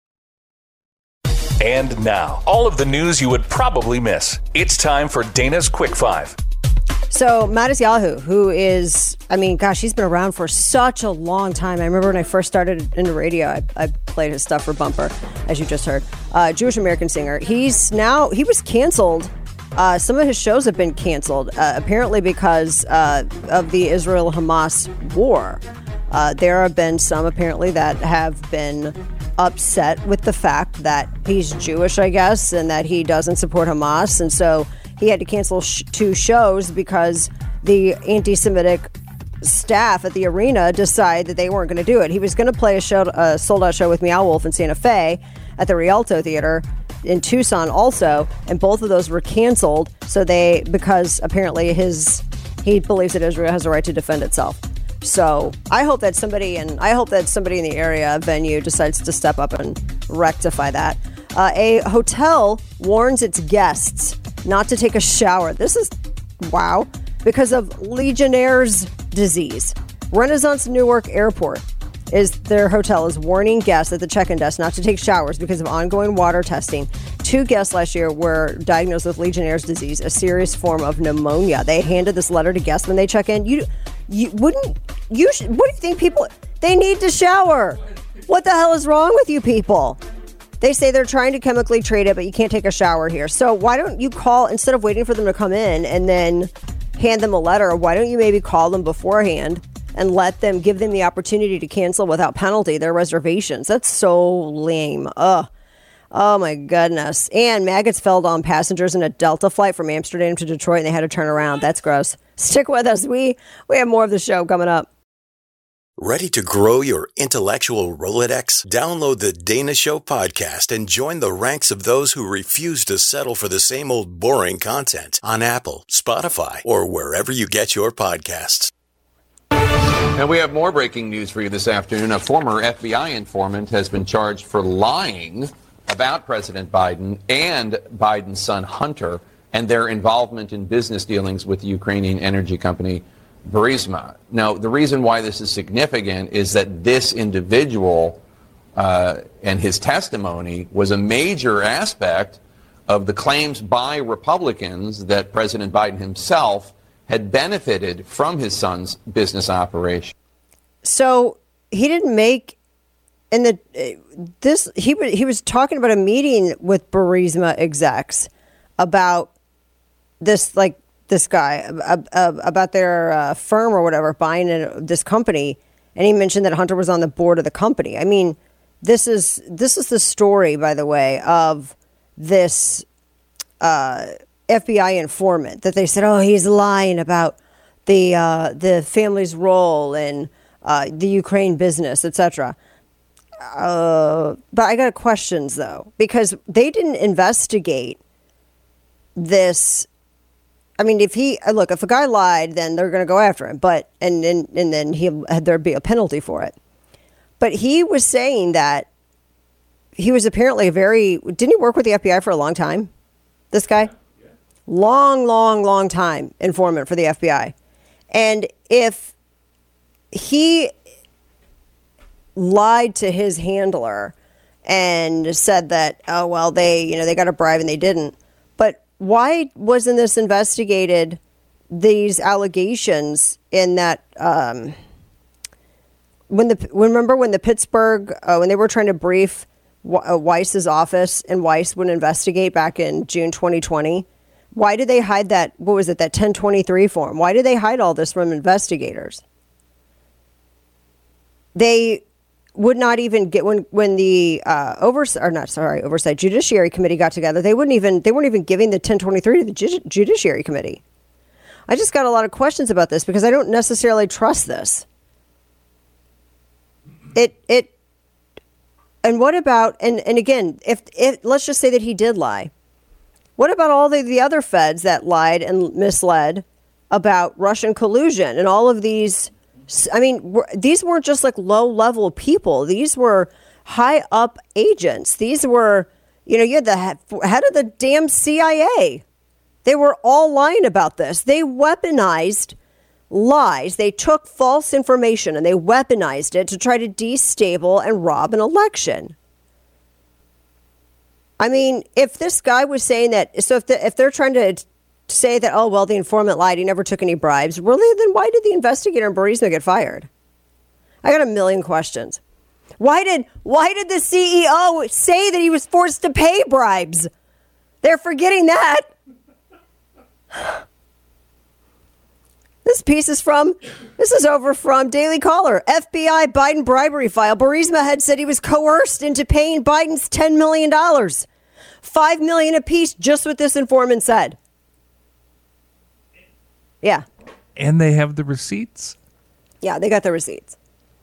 And now, all of the news you would probably miss. It's time for Dana's Quick Five. So Matisyahu, who is, I mean, gosh, he's been around for such a long time. I remember when I first started in the radio, I, I played his stuff for Bumper, as you just heard. Uh, Jewish American singer. He's now, he was canceled. Uh, some of his shows have been canceled, uh, apparently because uh, of the Israel-Hamas war. Uh, there have been some, apparently, that have been upset with the fact that he's Jewish, I guess, and that he doesn't support Hamas. And so he had to cancel sh- two shows because the anti-Semitic staff at the arena decided that they weren't going to do it. He was going to play a show, a sold-out show with Meow Wolf in Santa Fe at the Rialto Theater in Tucson also, and both of those were canceled. So they, because apparently his, he believes that Israel has a right to defend itself. So I hope that somebody, and I hope that somebody in the area venue decides to step up and rectify that. Uh, a hotel warns its guests not to take a shower. This is, wow, because of Legionnaire's disease. Renaissance Newark Airport is their hotel is warning guests at the check-in desk not to take showers because of ongoing water testing. Two guests last year were diagnosed with Legionnaire's disease, a serious form of pneumonia. They handed this letter to guests when they check in. You, you wouldn't, you should, what do you think people, they need to shower. What the hell is wrong with you people? They say they're trying to chemically treat it, but you can't take a shower here. So why don't you call, instead of waiting for them to come in and then hand them a letter, why don't you maybe call them beforehand and let them, give them the opportunity to cancel without penalty their reservations? That's so lame. Ugh. Oh my goodness. And maggots fell on passengers in a Delta flight from Amsterdam to Detroit and they had to turn around. That's gross. Stick with us. We, we have more of the show coming up. Ready to grow your intellectual Rolodex? Download the Dana Show podcast and join the ranks of those who refuse to settle for the same old boring content on Apple, Spotify, or wherever you get your podcasts. And we have more breaking news for you this afternoon. A former F B I informant has been charged for lying about President Biden and Biden's son Hunter and their involvement in business dealings with the Ukrainian energy company Burisma. Now, the reason why this is significant is that this individual uh, and his testimony was a major aspect of the claims by Republicans that President Biden himself had benefited from his son's business operation. So he didn't make in the this he he was talking about a meeting with Burisma execs about this like this guy uh, uh, about their uh, firm or whatever buying a, this company, and he mentioned that Hunter was on the board of the company. I mean, this is this is the story, by the way, of this uh, F B I informant that they said, oh, he's lying about the uh, the family's role in uh, the Ukraine business, et cetera. Uh, but I got questions, though, because they didn't investigate this. I mean, if he look, if a guy lied, then they're going to go after him. But and and, and then he there'd be a penalty for it. But he was saying that he was apparently a very didn't he work with the F B I for a long time? This guy, yeah. long, long, long time informant for the F B I, and if he lied to his handler and said that, oh well, they you know they got a bribe and they didn't, but why wasn't this investigated, these allegations in that, um, when the, remember when the Pittsburgh, uh, when they were trying to brief uh, Weiss's office and Weiss wouldn't investigate back in June twenty twenty, why did they hide that, what was it, that ten twenty-three form? Why did they hide all this from investigators? They would not even get when when the uh, oversight or not sorry oversight Judiciary Committee got together. They wouldn't even they weren't even giving the ten twenty-three to the Ju- Judiciary Committee. I just got a lot of questions about this because I don't necessarily trust this. It it and what about and and again if if let's just say that he did lie. What about all the, the other feds that lied and misled about Russian collusion and all of these? I mean, these weren't just like low-level people. These were high-up agents. These were, you know, you had the head of the damn C I A. They were all lying about this. They weaponized lies. They took false information and they weaponized it to try to destabilize and rob an election. I mean, if this guy was saying that, so if the, if they're trying to say that, oh, well, the informant lied, he never took any bribes. Really? Then why did the investigator in Burisma get fired? I got a million questions. Why did why did the C E O say that he was forced to pay bribes? They're forgetting that. This piece is from, this is over from Daily Caller. F B I Biden bribery file. Burisma head said he was coerced into paying Biden's ten million dollars. five million dollars apiece, just what this informant said. Yeah. And they have the receipts? Yeah, they got the receipts.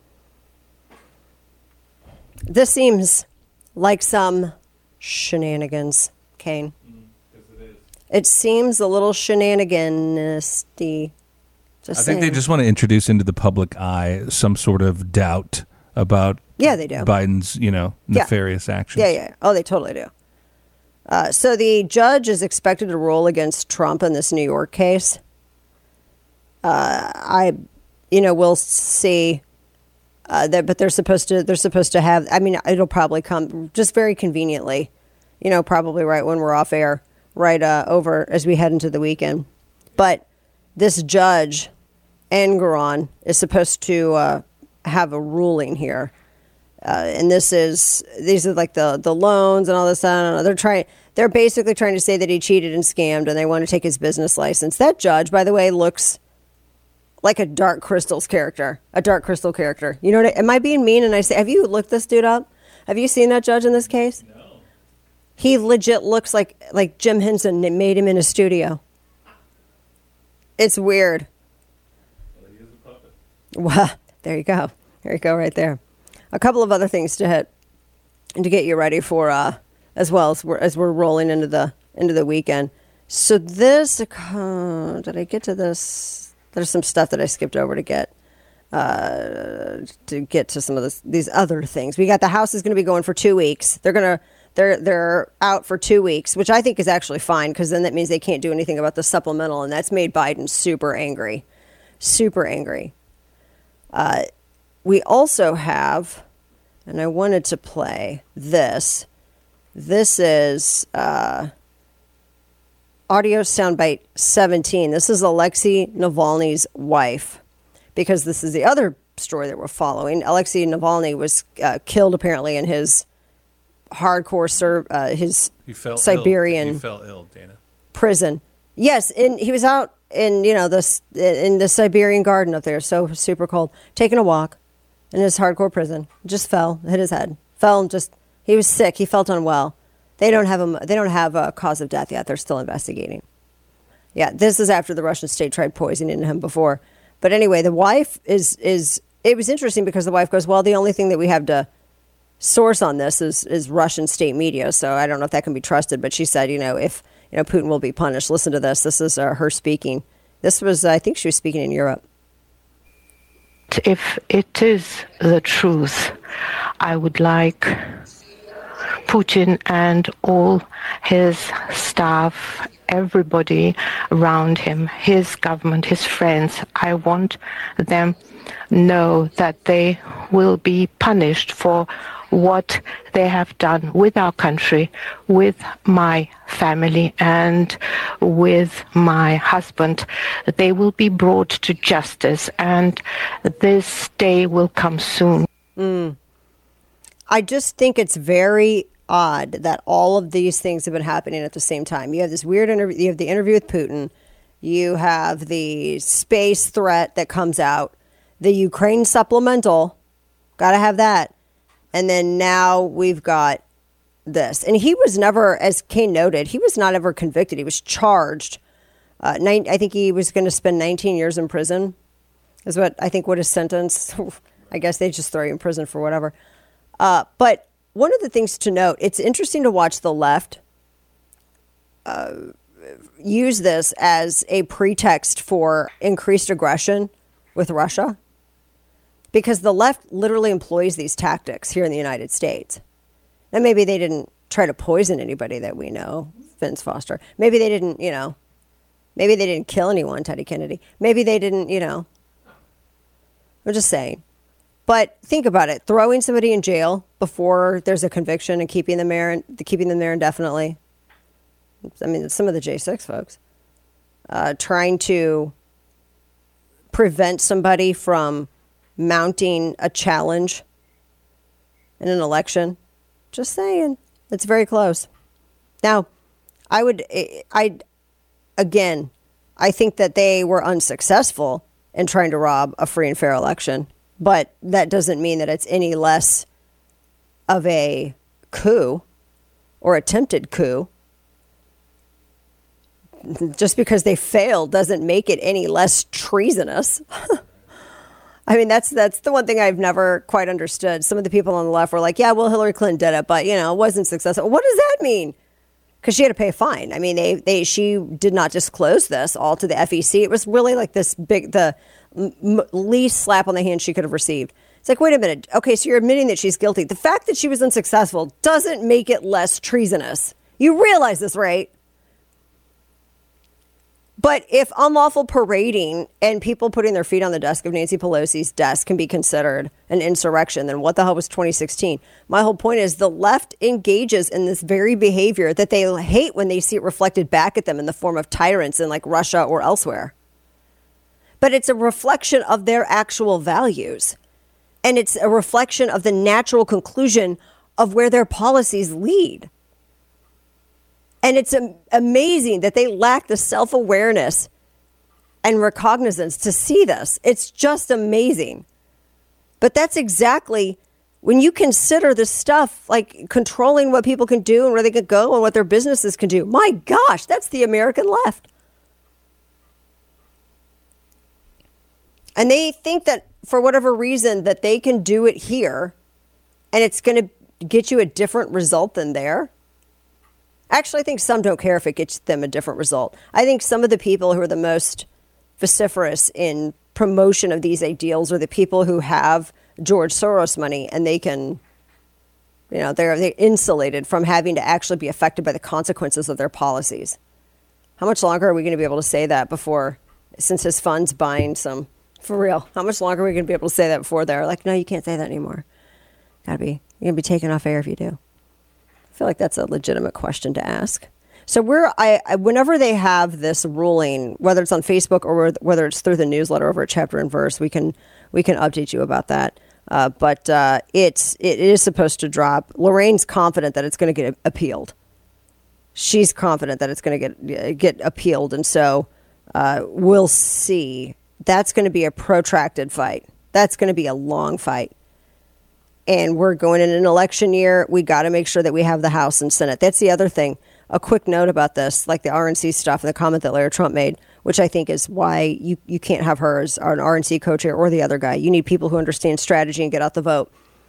This seems like some shenanigans, Kane. Mm, it, is. It seems a little shenaniganisty. Just I saying. think they just want to introduce into the public eye some sort of doubt about yeah, they do. Biden's, you know, nefarious yeah. actions. Yeah, yeah. Oh, they totally do. Uh, so the judge is expected to rule against Trump in this New York case. Uh, I, you know, we'll see. Uh, that, but they're supposed to. They're supposed to have. I mean, it'll probably come just very conveniently. You know, probably right when we're off air, right uh, over as we head into the weekend. But this judge, Engoron, is supposed to uh, have a ruling here, uh, and this is these are like the the loans and all this. I don't know. They're trying. They're basically trying to say that he cheated and scammed, and they want to take his business license. That judge, by the way, looks like a Dark Crystal's character, a Dark Crystal character. You know what? I, am I being mean? And I say, have you looked this dude up? Have you seen that judge in this case? No. He legit looks like like Jim Henson made him in a studio. It's weird. Well, he is a puppet. Well, there you go. There you go, right there. A couple of other things to hit and to get you ready for, uh, as well as we're as we're rolling into the into the weekend. So this, uh, did I get to this? There's some stuff that I skipped over to get. uh, to get to some of this, these other things. We got the House is going to be going for two weeks. They're going to they're they're out for two weeks, which I think is actually fine because then that means they can't do anything about the supplemental, and that's made Biden super angry, super angry. Uh, we also have, and I wanted to play this. This is uh, audio soundbite seventeen. This is Alexei Navalny's wife, because this is the other story that we're following. Alexei Navalny was uh, killed apparently in his hardcore ser- uh, his He fell Siberian Ill. He fell ill, Dana. prison. Yes, and he was out in you know this in the Siberian garden up there, so super cold, taking a walk in his hardcore prison. Just fell, hit his head, fell, and just he was sick. He felt unwell. They don't have him. They don't have a cause of death yet. They're still investigating. Yeah, this is after the Russian state tried poisoning him before. But anyway, the wife is is. It was interesting because the wife goes, well, the only thing that we have to source on this is is Russian state media. So I don't know if that can be trusted. But she said, you know, if you know Putin will be punished. Listen to this. This is uh, her speaking. This was, I think, she was speaking in Europe. If it is the truth, I would like Putin and all his staff, everybody around him, his government, his friends, I want them know that they will be punished for what they have done with our country, with my family, and with my husband. They will be brought to justice, and this day will come soon. Mm. I just think it's very odd that all of these things have been happening at the same time. You have this weird interview, you have the interview with Putin, you have the space threat that comes out, the Ukraine supplemental, got to have that. And then now we've got this. And he was never, as Kane noted, he was not ever convicted. He was charged. Uh, nine, I think he was going to spend nineteen years in prison, is what I think what his sentence. I guess they just throw you in prison for whatever. Uh, but one of the things to note, it's interesting to watch the left uh, use this as a pretext for increased aggression with Russia, because the left literally employs these tactics here in the United States. And maybe they didn't try to poison anybody that we know, Vince Foster. Maybe they didn't, you know, maybe they didn't kill anyone, Teddy Kennedy. Maybe they didn't, you know, I'm just saying. But think about it, throwing somebody in jail before there's a conviction and keeping them there, keeping them there indefinitely. I mean, some of the J six folks. Uh, trying to prevent somebody from mounting a challenge in an election. Just saying. It's very close. Now, I would, I, again, I think that they were unsuccessful in trying to rob a free and fair election. But that doesn't mean that it's any less of a coup or attempted coup. Just because they failed doesn't make it any less treasonous. I mean, that's that's the one thing I've never quite understood. Some of the people on the left were like, yeah, well, Hillary Clinton did it, but, you know, it wasn't successful. What does that mean? Because she had to pay a fine. I mean, they, they she did not disclose this all to the F E C. It was really like this big, the m- least slap on the hand she could have received. It's like, wait a minute. Okay, so you're admitting that she's guilty. The fact that she was unsuccessful doesn't make it less treasonous. You realize this, right? But if unlawful parading and people putting their feet on the desk of Nancy Pelosi's desk can be considered an insurrection, then what the hell was twenty sixteen? My whole point is the left engages in this very behavior that they hate when they see it reflected back at them in the form of tyrants in like Russia or elsewhere. But it's a reflection of their actual values. And it's a reflection of the natural conclusion of where their policies lead. And it's amazing that they lack the self-awareness and recognizance to see this. It's just amazing. But that's exactly when you consider the stuff like controlling what people can do and where they can go and what their businesses can do. My gosh, that's the American left. And they think that for whatever reason that they can do it here and it's going to get you a different result than there. Actually, I think some don't care if it gets them a different result. I think some of the people who are the most vociferous in promotion of these ideals are the people who have George Soros money, and they can, you know, they're, they're insulated from having to actually be affected by the consequences of their policies. How much longer are we going to be able to say that before, since his fund's buying some, for real, how much longer are we going to be able to say that before they're like, no, you can't say that anymore. Gotta be, you're going to be taken off air if you do. I feel like that's a legitimate question to ask. So we're, I, I whenever they have this ruling, whether it's on Facebook or whether it's through the newsletter over at Chapter and Verse, we can, we can update you about that. Uh, but uh, it's, it is supposed to drop. Lorraine's confident that it's going to get appealed. She's confident that it's going to get get appealed, and so uh, we'll see. That's going to be a protracted fight. That's going to be a long fight. And we're going in an election year. We got to make sure that we have the House and Senate. That's the other thing. A quick note about this, like the R N C stuff and the comment that Larry Trump made, which I think is why you, you can't have her as an R N C co-chair or the other guy. You need people who understand strategy and get out the vote.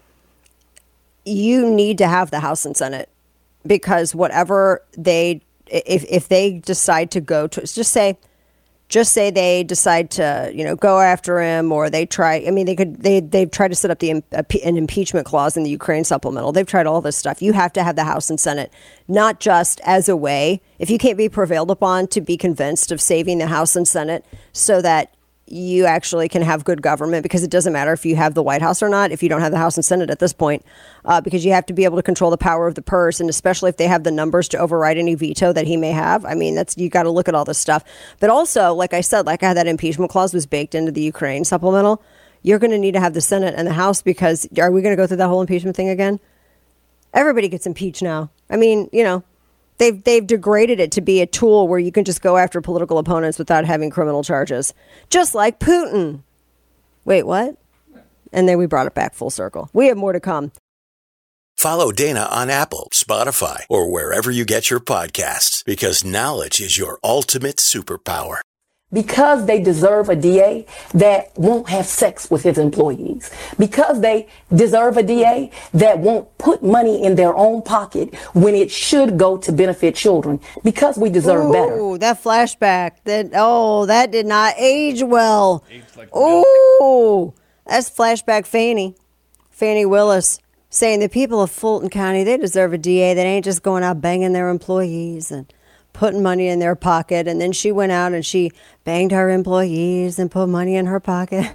You need to have the House and Senate. Because whatever they, if if they decide to go to, just say, just say they decide to, you know, go after him, or they try. I mean, they could, they they've tried to set up the an impeachment clause in the Ukraine supplemental. They've tried all this stuff. You have to have the House and Senate, not just as a way. If you can't be prevailed upon to be convinced of saving the House and Senate, so that you actually can have good government, because it doesn't matter if you have the White House or not, if you don't have the House and Senate at this point, uh, because you have to be able to control the power of the purse, and especially if they have the numbers to override any veto that he may have. I mean, that's, you got to look at all this stuff. But also, like I said, like how that impeachment clause was baked into the Ukraine supplemental, you're going to need to have the Senate and the House, because are we going to go through that whole impeachment thing again? Everybody gets impeached now. I mean, you know, They've they've degraded it to be a tool where you can just go after political opponents without having criminal charges. Just like Putin. Wait, what? And then we brought it back full circle. We have more to come. Follow Dana on Apple, Spotify, or wherever you get your podcasts, because knowledge is your ultimate superpower. Because they deserve a D A that won't have sex with his employees. Because they deserve a D A that won't put money in their own pocket when it should go to benefit children. Because we deserve Ooh, better. Oh, that flashback. That oh, that did not age well. Like oh, that's flashback Fannie. Fannie Willis saying the people of Fulton County, they deserve a D A that ain't just going out banging their employees and putting money in their pocket. And then she went out and she banged her employees and put money in her pocket.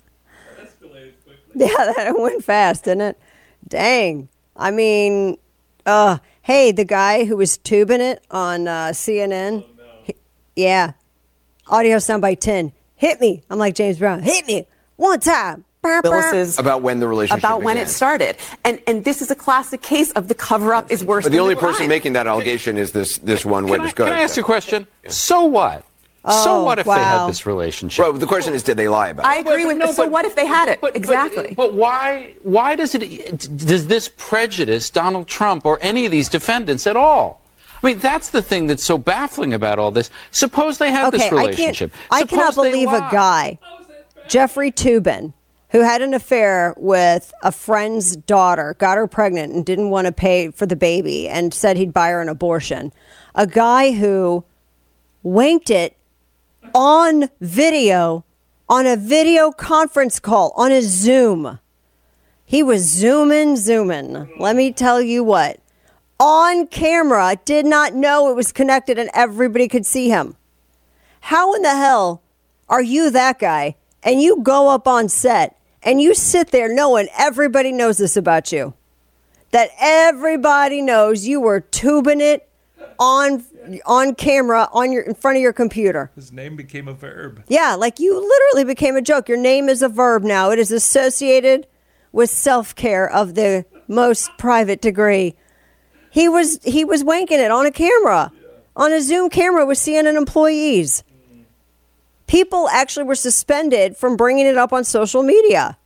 Yeah, that went fast, didn't it? Dang. I mean, uh, hey, the guy who was tubing it on uh, C N N. Oh, no. he, yeah. Audio soundbite ten. Hit me. I'm like James Brown. Hit me. One time. Willis's about when the relationship about when began. it started, and and this is a classic case of the cover-up is worse. But the than only the person crime. making that allegation is this this one witness. Go Can ahead. I ask you a question? So what? Oh, so what if wow. they had this relationship? Well, the question is, did they lie about it? I agree But- with. no, so but- what if they had it? But, exactly. But, but why? Why does it? Does this prejudice Donald Trump or any of these defendants at all? I mean, that's the thing that's so baffling about all this. Suppose they had Okay, this relationship. I, can't, I cannot Suppose they believe a lied. guy, Jeffrey Toobin, who had an affair with a friend's daughter, got her pregnant and didn't want to pay for the baby and said he'd buy her an abortion. A guy who wanked it on video, on a video conference call, on a Zoom. He was zooming, zooming. Let me tell you what. On camera, did not know it was connected and everybody could see him. How in the hell are you that guy and you go up on set and you sit there knowing everybody knows this about you? That everybody knows you were tubing it on on camera on your in front of your computer. His name became a verb. Yeah, like you literally became a joke. Your name is a verb now. It is associated with self-care of the most private degree. He was he was wanking it on a camera, yeah. on a Zoom camera with C N N employees. Mm. People actually were suspended from bringing it up on social media.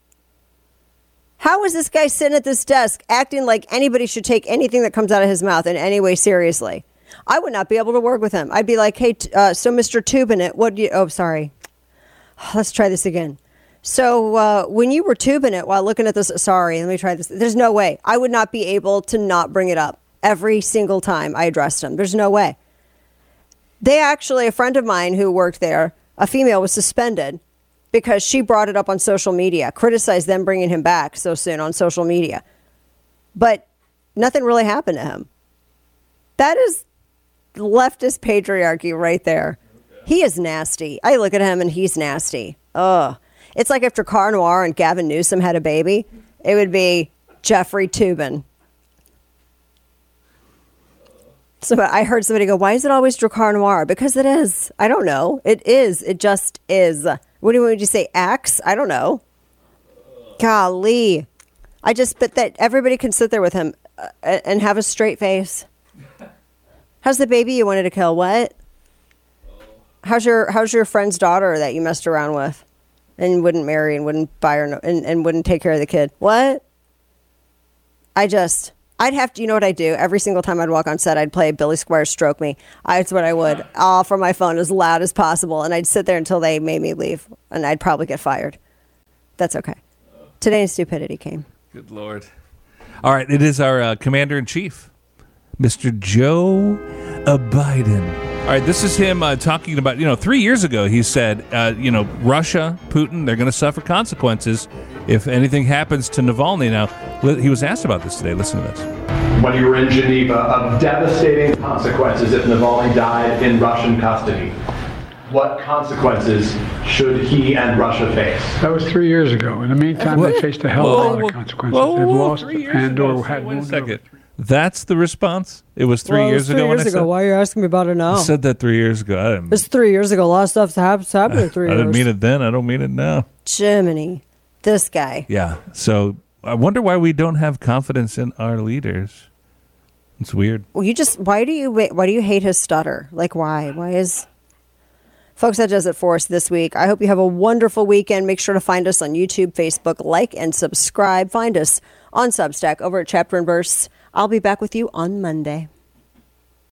How is this guy sitting at this desk acting like anybody should take anything that comes out of his mouth in any way seriously? I would not be able to work with him. I'd be like, hey, t- uh, so Mister Tubin it, what do you, oh, sorry. Let's try this again. So uh, when you were tubing it while looking at this, sorry, let me try this. There's no way. I would not be able to not bring it up every single time I addressed him. There's no way. They actually, a friend of mine who worked there, a female, was suspended because she brought it up on social media, criticized them bringing him back so soon on social media. But nothing really happened to him. That is leftist patriarchy right there. He is nasty. I look at him and he's nasty. Ugh. It's like if Drakkar Noir and Gavin Newsom had a baby, it would be Jeffrey Toobin. So I heard somebody go, why is it always Drakkar Noir? Because it is. I don't know. It is. It just is. What do you want to say? Axe? I don't know. Golly. I just, but that everybody can sit there with him uh, and have a straight face. How's the baby you wanted to kill? What? How's your How's your friend's daughter that you messed around with and wouldn't marry and wouldn't buy her no, and, and wouldn't take care of the kid? What? I just, I'd have to, you know what I do? Every single time I'd walk on set, I'd play Billy Squires Stroke Me. I, that's what I would. All from my phone as loud as possible. And I'd sit there until they made me leave. And I'd probably get fired. That's okay. Today in Stupidity came. Good Lord. All right. It is our uh, Commander-in-Chief, Mister Joe Biden. All right, this is him uh, talking about, you know, three years ago, he said, uh, you know, Russia, Putin, they're going to suffer consequences if anything happens to Navalny. Now, he was asked about this today. Listen to this. When you were in Geneva, of devastating consequences if Navalny died in Russian custody. What consequences should he and Russia face? That was three years ago. In the meantime, What? they faced a hell of a Whoa, lot whoa, of consequences. whoa, They've whoa, lost three years and ago. or had Wait a no second. That's the response? It was three Well, it years was three ago when years I ago. said Why are you asking me about it now? I said that three years ago. I didn't, It's three years ago. A lot of stuff's hap- happened in three I years. didn't mean it then. I don't mean it now. Jiminy. This guy. Yeah. So I wonder why we don't have confidence in our leaders. It's weird. Well, you just, why do you, why do you hate his stutter? Like, why? Why is... Folks, that does it for us this week. I hope you have a wonderful weekend. Make sure to find us on YouTube, Facebook, like, and subscribe. Find us on Substack over at Chapter and Verse. I'll be back with you on Monday.